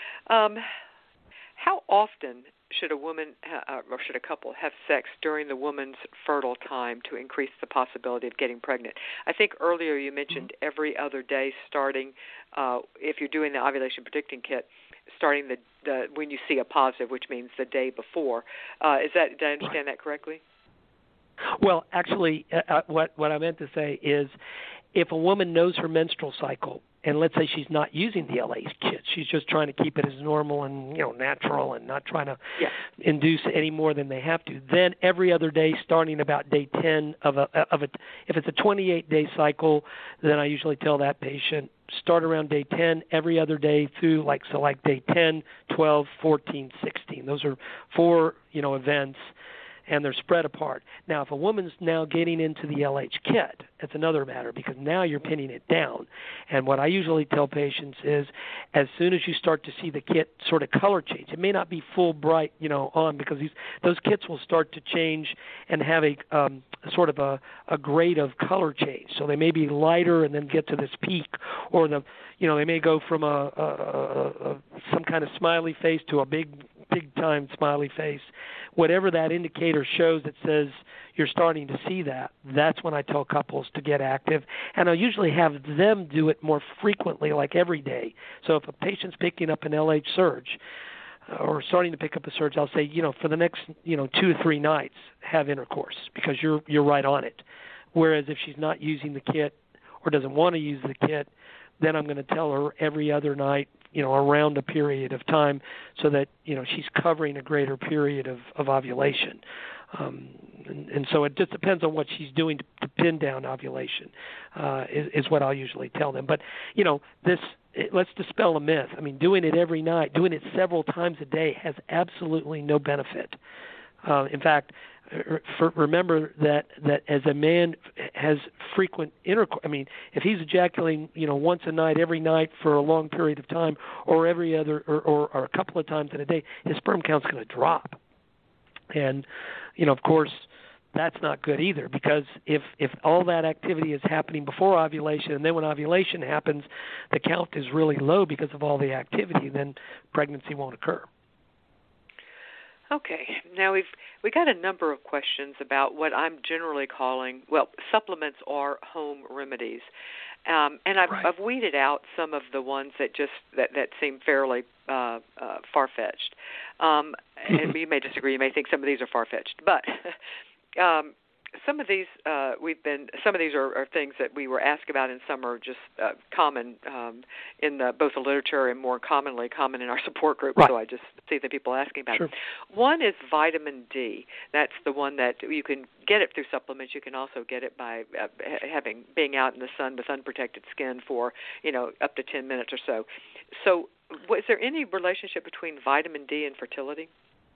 How often should a woman or should a couple have sex during the woman's fertile time to increase the possibility of getting pregnant? I think earlier you mentioned every other day, starting if you're doing the ovulation predicting kit, starting the when you see a positive, which means the day before. Did I understand that correctly? Well, actually, what I meant to say is, if a woman knows her menstrual cycle, and let's say she's not using the LH kit, she's just trying to keep it as normal and natural, and not trying to induce any more than they have to, then every other day, starting about day 10 of if it's a 28-day cycle, then I usually tell that patient, start around day 10 every other day through like day 10, 12, 14, 16. Those are 4 events, and they're spread apart. Now, if a woman's now getting into the LH kit, it's another matter, because now you're pinning it down. And what I usually tell patients is, as soon as you start to see the kit sort of color change, it may not be full bright, on, because those kits will start to change and have a sort of a grade of color change. So they may be lighter and then get to this peak, or they may go from some kind of smiley face to a big time smiley face. Whatever that indicator shows that says you're starting to see that, that's when I tell couples to get active. And I'll usually have them do it more frequently, like every day. So if a patient's picking up an LH surge or starting to pick up a surge, I'll say, for the next, 2 to 3 nights, have intercourse, because you're right on it. Whereas if she's not using the kit or doesn't want to use the kit, then I'm going to tell her every other night, around a period of time, so that, she's covering a greater period of ovulation. And so it just depends on what she's doing to pin down ovulation, is what I'll usually tell them. But, let's dispel a myth. I mean, doing it every night, doing it several times a day has absolutely no benefit. In fact, remember that as a man has frequent intercourse, I mean, if he's ejaculating, once a night, every night for a long period of time, or every other, or a couple of times in a day, his sperm count's going to drop. And, of course, that's not good either, because if all that activity is happening before ovulation, and then when ovulation happens, the count is really low because of all the activity, then pregnancy won't occur. Okay. Now we got a number of questions about what I'm generally calling, supplements or home remedies, and I've weeded out some of the ones that seem fairly far-fetched. And you may disagree. You may think some of these are far-fetched, but some of these are things that we were asked about, and some are just common in both the literature and more common in our support group. Right. So I just see the people asking about Sure. it. One is vitamin D. That's the one that you can get it through supplements. You can also get it by being out in the sun with unprotected skin for up to 10 minutes or so. So, is there any relationship between vitamin D and fertility?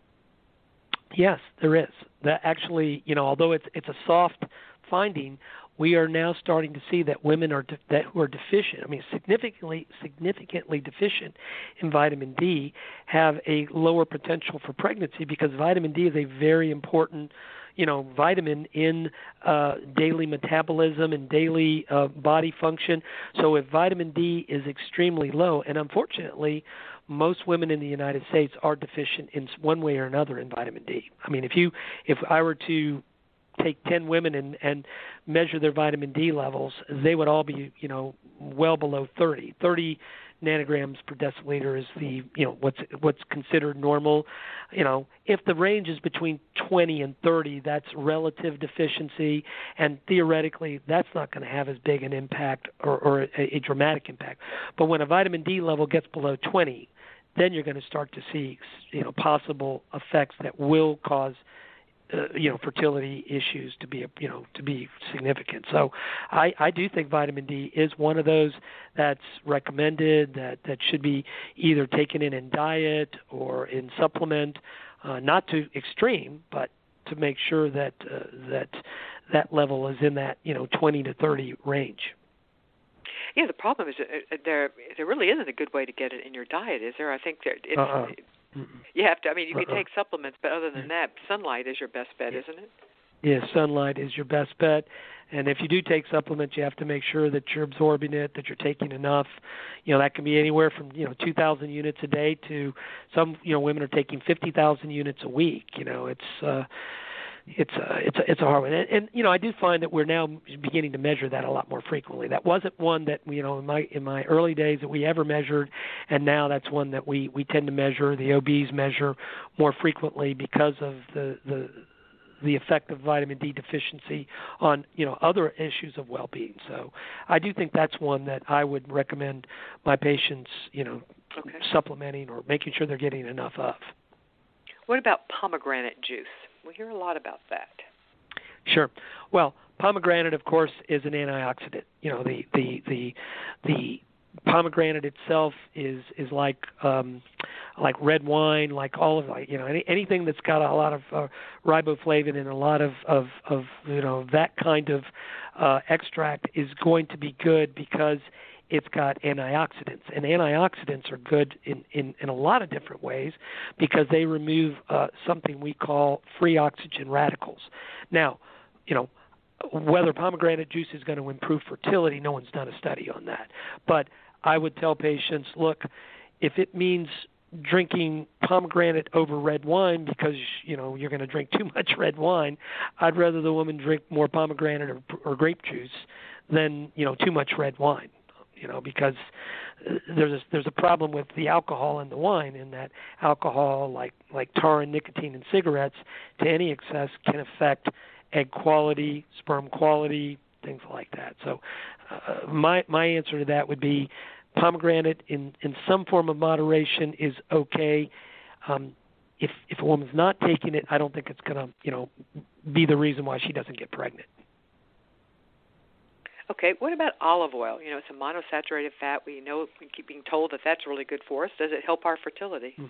Yes, there is. That actually, although it's a soft finding, we are now starting to see that women who are deficient, significantly deficient in vitamin D, have a lower potential for pregnancy, because vitamin D is a very important, vitamin in daily metabolism and daily body function. So if vitamin D is extremely low, and unfortunately, most women in the United States are deficient in one way or another in vitamin D. I mean, if I were to take 10 women and measure their vitamin D levels, they would all be, well below 30. 30 nanograms per deciliter is the, what's considered normal. If the range is between 20 and 30, that's relative deficiency, and theoretically that's not going to have as big an impact or a dramatic impact. But when a vitamin D level gets below 20, then you're going to start to see, possible effects that will cause fertility issues to be significant. So I do think vitamin D is one of those that's recommended, that should be either taken in diet or in supplement, not to extreme, but to make sure that that level is in that 20 to 30 range. Yeah, the problem is there really isn't a good way to get it in your diet, is there? I think you have to. I mean, you can take supplements, but other than that, sunlight is your best bet, isn't it? Yeah, sunlight is your best bet. And if you do take supplements, you have to make sure that you're absorbing it, that you're taking enough. That can be anywhere from 2,000 units a day to some women are taking 50,000 units a week. It's a hard one, and I do find that we're now beginning to measure that a lot more frequently. That wasn't one that in my early days that we ever measured, and now that's one that we tend to measure. The OBs measure more frequently because of the effect of vitamin D deficiency on other issues of well-being. So I do think that's one that I would recommend my patients supplementing or making sure they're getting enough of. What about pomegranate juice? We hear a lot about that. Sure. Well, pomegranate, of course, is an antioxidant. The pomegranate itself is like red wine, like all of anything that's got a lot of riboflavin and a lot of that kind of extract is going to be good because it's got antioxidants, and antioxidants are good in a lot of different ways because they remove something we call free oxygen radicals. Now, whether pomegranate juice is going to improve fertility, no one's done a study on that. But I would tell patients, look, if it means drinking pomegranate over red wine because you're going to drink too much red wine, I'd rather the woman drink more pomegranate or grape juice than too much red wine. Because there's a problem with the alcohol in the wine, in that alcohol, like tar and nicotine in cigarettes, to any excess can affect egg quality, sperm quality, things like that. So my answer to that would be pomegranate in some form of moderation is okay. If a woman's not taking it, I don't think it's going to be the reason why she doesn't get pregnant. Okay, what about olive oil? It's a monosaturated fat. We keep being told that that's really good for us. Does it help our fertility? Mm-hmm.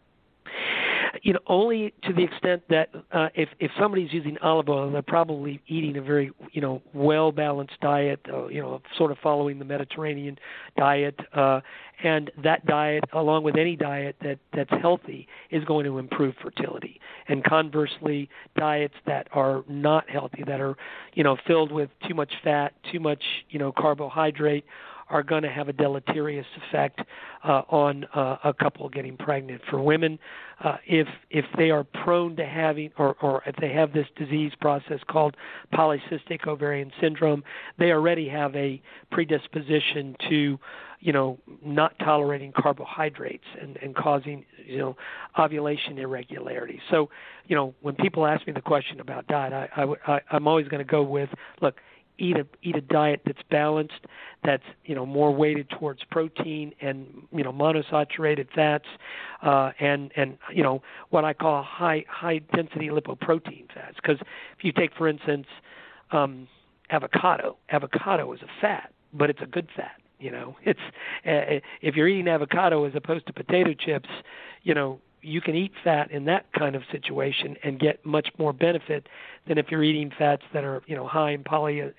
Only to the extent that if somebody's using olive oil, they're probably eating a very, well-balanced diet, sort of following the Mediterranean diet. And that diet, along with any diet that's healthy, is going to improve fertility. And conversely, diets that are not healthy, that are, filled with too much fat, too much, carbohydrate, are going to have a deleterious effect on a couple getting pregnant. For women, if they are prone to having or if they have this disease process called polycystic ovarian syndrome, they already have a predisposition to not tolerating carbohydrates and causing, ovulation irregularities. So, when people ask me the question about diet, I'm always going to go with, look, eat a diet that's balanced, that's, more weighted towards protein and, monosaturated fats, and what I call high density lipoprotein fats. Because if you take, for instance, avocado is a fat, but it's a good fat. It's if you're eating avocado as opposed to potato chips, you can eat fat in that kind of situation and get much more benefit than if you're eating fats that are, high in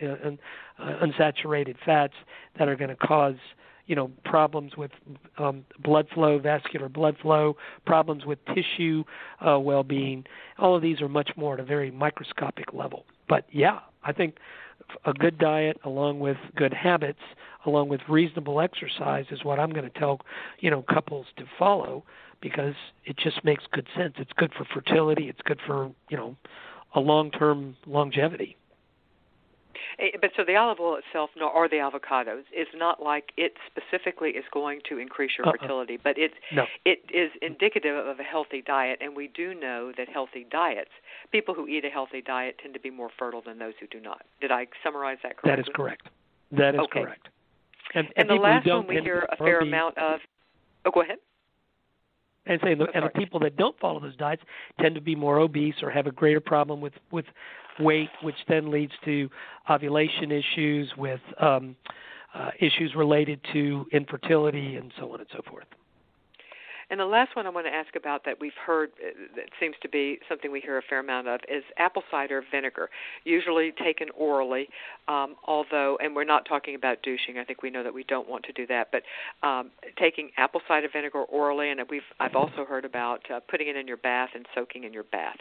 unsaturated fats that are going to cause, problems with blood flow, vascular blood flow, problems with tissue well-being. All of these are much more at a very microscopic level. But yeah, I think a good diet along with good habits, along with reasonable exercise is what I'm going to tell, couples to follow, because it just makes good sense. It's good for fertility. It's good for, a long-term longevity. But so the olive oil itself, or the avocados, is not like it specifically is going to increase your fertility, but it is indicative of a healthy diet, and we do know that healthy diets, people who eat a healthy diet tend to be more fertile than those who do not. Did I summarize that correctly? That is correct. That is correct. And the last one we hear a fair amount of. Oh, go ahead. And the people that don't follow those diets tend to be more obese or have a greater problem with weight, which then leads to ovulation issues, with issues related to infertility, and so on and so forth. And the last one I want to ask about that we've heard, that seems to be something we hear a fair amount of, is apple cider vinegar, usually taken orally, although, and we're not talking about douching. I think we know that we don't want to do that, but taking apple cider vinegar orally, and I've also heard about putting it in your bath and soaking in your bath.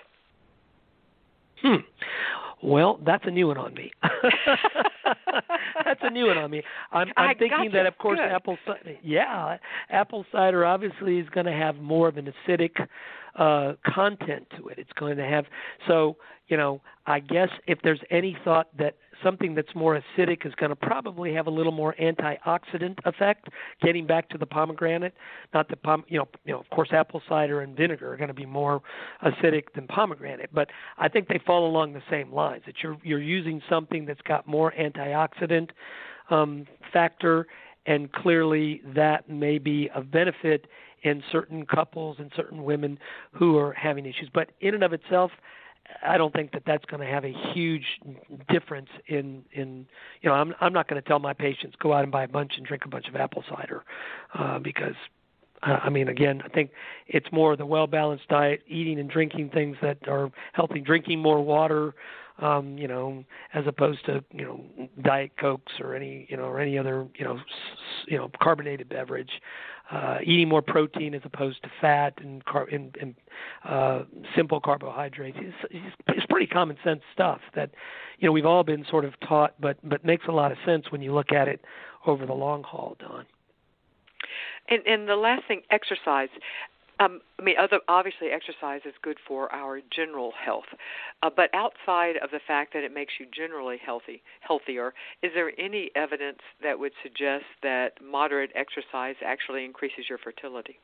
Well, that's a new one on me. That's a new one on me. I'm thinking that, of course, apple cider obviously is going to have more of an acidic content to it. It's going to have, so, I guess if there's any thought that something that's more acidic is going to probably have a little more antioxidant effect, getting back to the pomegranate, not the of course, apple cider and vinegar are going to be more acidic than pomegranate, but I think they fall along the same lines, that you're using something that's got more antioxidant factor, and clearly that may be of benefit in certain couples and certain women who are having issues. But in and of itself, I don't think that that's going to have a huge difference in I'm not going to tell my patients go out and buy a bunch and drink a bunch of apple cider because, again, I think it's more the well-balanced diet, eating and drinking things that are healthy, drinking more water, as opposed to, Diet Cokes or any other, carbonated beverage, eating more protein as opposed to fat and simple carbohydrates. It's pretty common sense stuff that, we've all been sort of taught, but makes a lot of sense when you look at it over the long haul, Dawn. And the last thing, exercise. Obviously exercise is good for our general health, but outside of the fact that it makes you generally healthier, is there any evidence that would suggest that moderate exercise actually increases your fertility?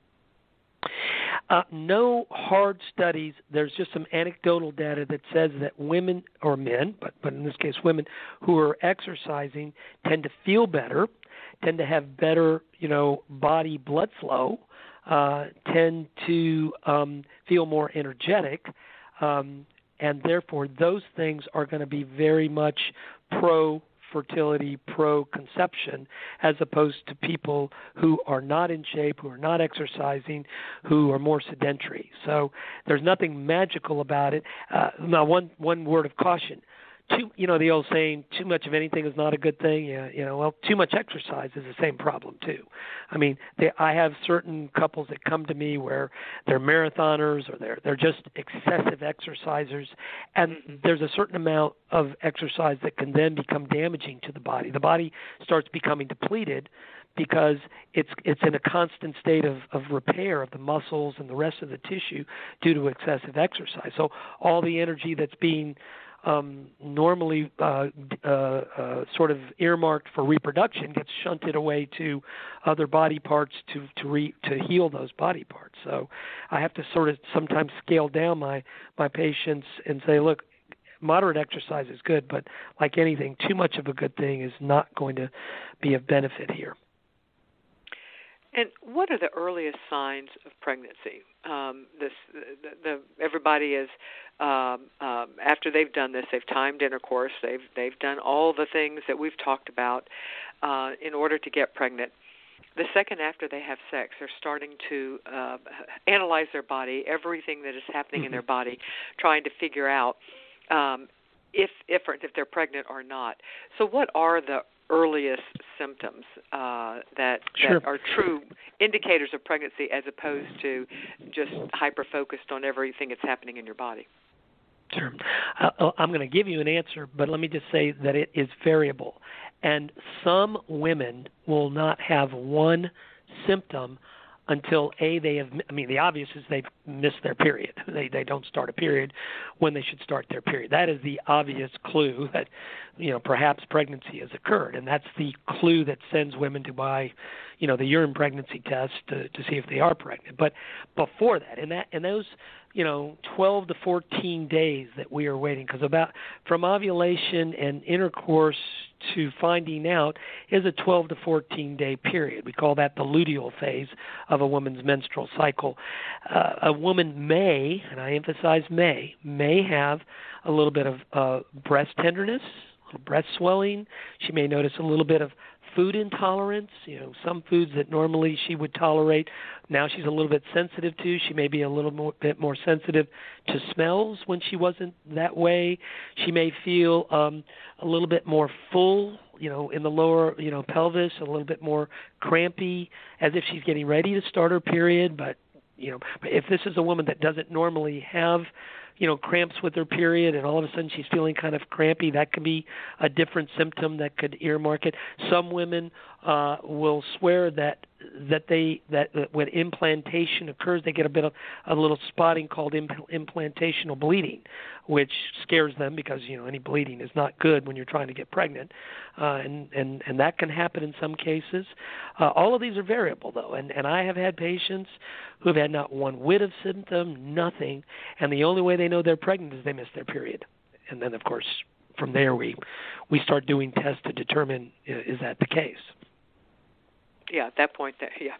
No hard studies. There's just some anecdotal data that says that women or men, but in this case women, who are exercising tend to feel better, tend to have better, body blood flow, tend to feel more energetic, and therefore those things are going to be very much pro-fertility, pro-conception, as opposed to people who are not in shape, who are not exercising, who are more sedentary. So there's nothing magical about it. Now, one word of caution. the old saying, too much of anything is not a good thing. Yeah, well, too much exercise is the same problem too. I mean, I have certain couples that come to me where they're marathoners or they're just excessive exercisers, and there's a certain amount of exercise that can then become damaging to the body. The body starts becoming depleted because it's in a constant state of repair of the muscles and the rest of the tissue due to excessive exercise. So all the energy that's being normally sort of earmarked for reproduction gets shunted away to other body parts to heal those body parts. So I have to sort of sometimes scale down my patients and say, look, moderate exercise is good, but like anything, too much of a good thing is not going to be of benefit here. And what are the earliest signs of pregnancy? Everybody is after they've done this, they've timed intercourse, they've done all the things that we've talked about in order to get pregnant. The second after they have sex, they're starting to analyze their body, everything that is happening in their body, trying to figure out if they're pregnant or not. So, what are the earliest symptoms that are true indicators of pregnancy as opposed to just hyper-focused on everything that's happening in your body? Sure. I'm going to give you an answer, but let me just say that it is variable. And some women will not have one symptom until the obvious is they've missed their period. They don't start a period when they should start their period. That is the obvious clue that, perhaps pregnancy has occurred. And that's the clue that sends women to buy, the urine pregnancy test to see if they are pregnant. But before that, in those 12 to 14 days that we are waiting, because from ovulation and intercourse to finding out is a 12 to 14 day period. We call that the luteal phase of a woman's menstrual cycle. A woman may, and I emphasize may have a little bit of breast tenderness, a little breast swelling. She may notice a little bit of food intolerance, some foods that normally she would tolerate, now she's a little bit sensitive to. She may be a little bit more sensitive to smells when she wasn't that way. She may feel a little bit more full, in the lower, pelvis, a little bit more crampy, as if she's getting ready to start her period. But if this is a woman that doesn't normally have cramps with her period, and all of a sudden she's feeling kind of crampy, that could be a different symptom that could earmark it. Some women will swear that when implantation occurs, they get a little spotting called implantational bleeding, which scares them because any bleeding is not good when you're trying to get pregnant, and that can happen in some cases. All of these are variable though, and I have had patients who have had not one whit of symptom, nothing, and the only way they know they're pregnant is they miss their period, and then of course from there we start doing tests to determine is that the case. Yeah, at that point, yeah.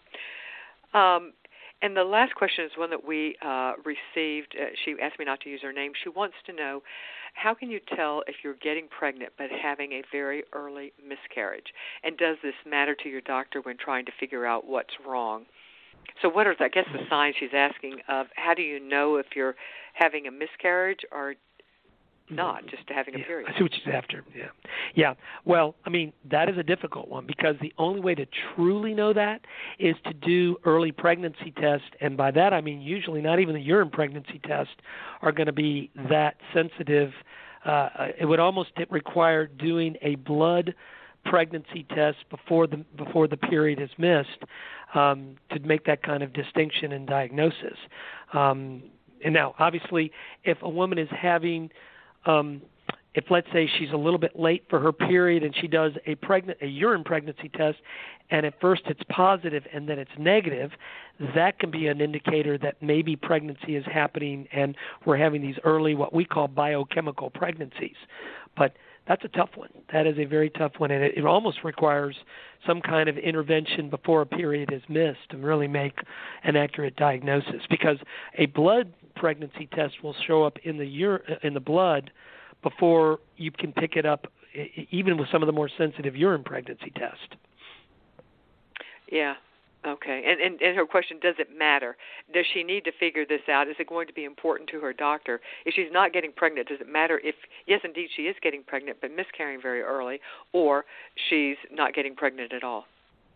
And the last question is one that we received. She asked me not to use her name. She wants to know, how can you tell if you're getting pregnant but having a very early miscarriage? And does this matter to your doctor when trying to figure out what's wrong? So what are, the signs she's asking of how do you know if you're having a miscarriage or not, just having a period? I see what she's after. Yeah. Well, that is a difficult one because the only way to truly know that is to do early pregnancy tests, and by that I mean usually not even the urine pregnancy test are going to be that sensitive. It would almost require doing a blood pregnancy test before the period is missed to make that kind of distinction and diagnosis. And now, obviously, if a woman is having if let's say she's a little bit late for her period and she does a urine pregnancy test and at first it's positive and then it's negative, that can be an indicator that maybe pregnancy is happening and we're having these early what we call biochemical pregnancies. But that's a tough one. That is a very tough one, and it almost requires some kind of intervention before a period is missed to really make an accurate diagnosis, because a blood pregnancy test will show up in the blood before you can pick it up, even with some of the more sensitive urine pregnancy tests. Yeah. Okay. And her question, does it matter? Does she need to figure this out? Is it going to be important to her doctor? If she's not getting pregnant, does it matter if, yes, indeed, she is getting pregnant but miscarrying very early, or she's not getting pregnant at all?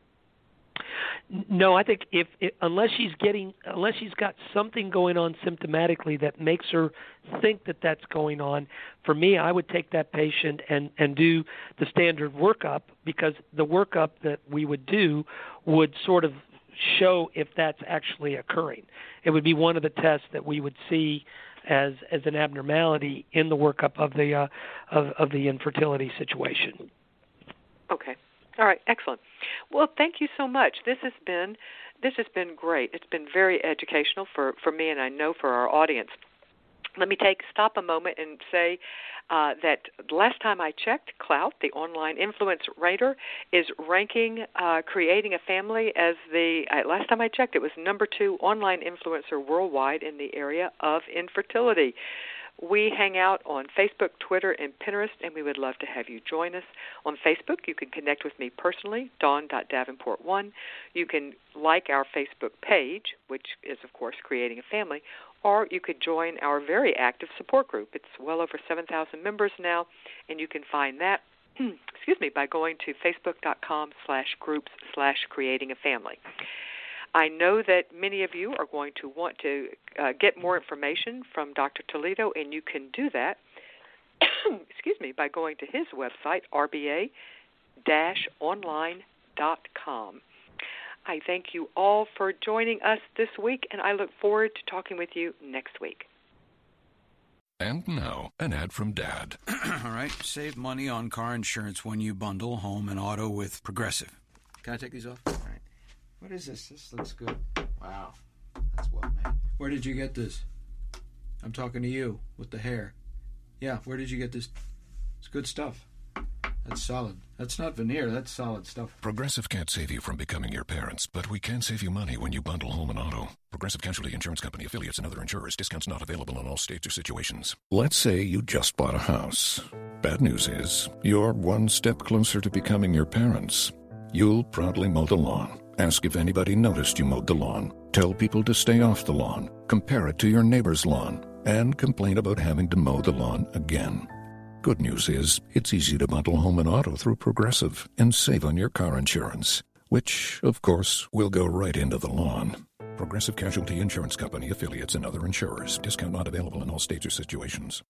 No, I think unless she's got something going on symptomatically that makes her think that that's going on, for me, I would take that patient and do the standard workup, because the workup that we would do would sort of show if that's actually occurring. It would be one of the tests that we would see as an abnormality in the workup of the infertility situation. Okay. All right, excellent. Well, thank you so much. This has been great. It's been very educational for me, and I know for our audience. Let me stop a moment and say that last time I checked, Klout, the online influence rater, is ranking Creating a Family as last time I checked, it was number 2 online influencer worldwide in the area of infertility. We hang out on Facebook, Twitter, and Pinterest, and we would love to have you join us. On Facebook, you can connect with me personally, Dawn.Davenport1. You can like our Facebook page, which is, of course, Creating a Family, or you could join our very active support group. It's well over 7,000 members now, and you can find that by going to facebook.com/groups/creatingafamily. I know that many of you are going to want to get more information from Dr. Toledo, and you can do that by going to his website, rba-online.com. I thank you all for joining us this week, and I look forward to talking with you next week. And now, an ad from Dad. All right, save money on car insurance when you bundle home and auto with Progressive. Can I take these off? All right. What is this? This looks good. Wow. That's well made. Where did you get this? I'm talking to you with the hair. Yeah, where did you get this? It's good stuff. That's solid. That's not veneer. That's solid stuff. Progressive can't save you from becoming your parents, but we can save you money when you bundle home and auto. Progressive Casualty Insurance Company, affiliates, and other insurers. Discounts not available in all states or situations. Let's say you just bought a house. Bad news is, you're one step closer to becoming your parents. You'll proudly mow the lawn. Ask if anybody noticed you mowed the lawn. Tell people to stay off the lawn. Compare it to your neighbor's lawn. And complain about having to mow the lawn again. Good news is, it's easy to bundle home and auto through Progressive and save on your car insurance, which, of course, will go right into the lawn. Progressive Casualty Insurance Company, affiliates, and other insurers. Discount not available in all states or situations.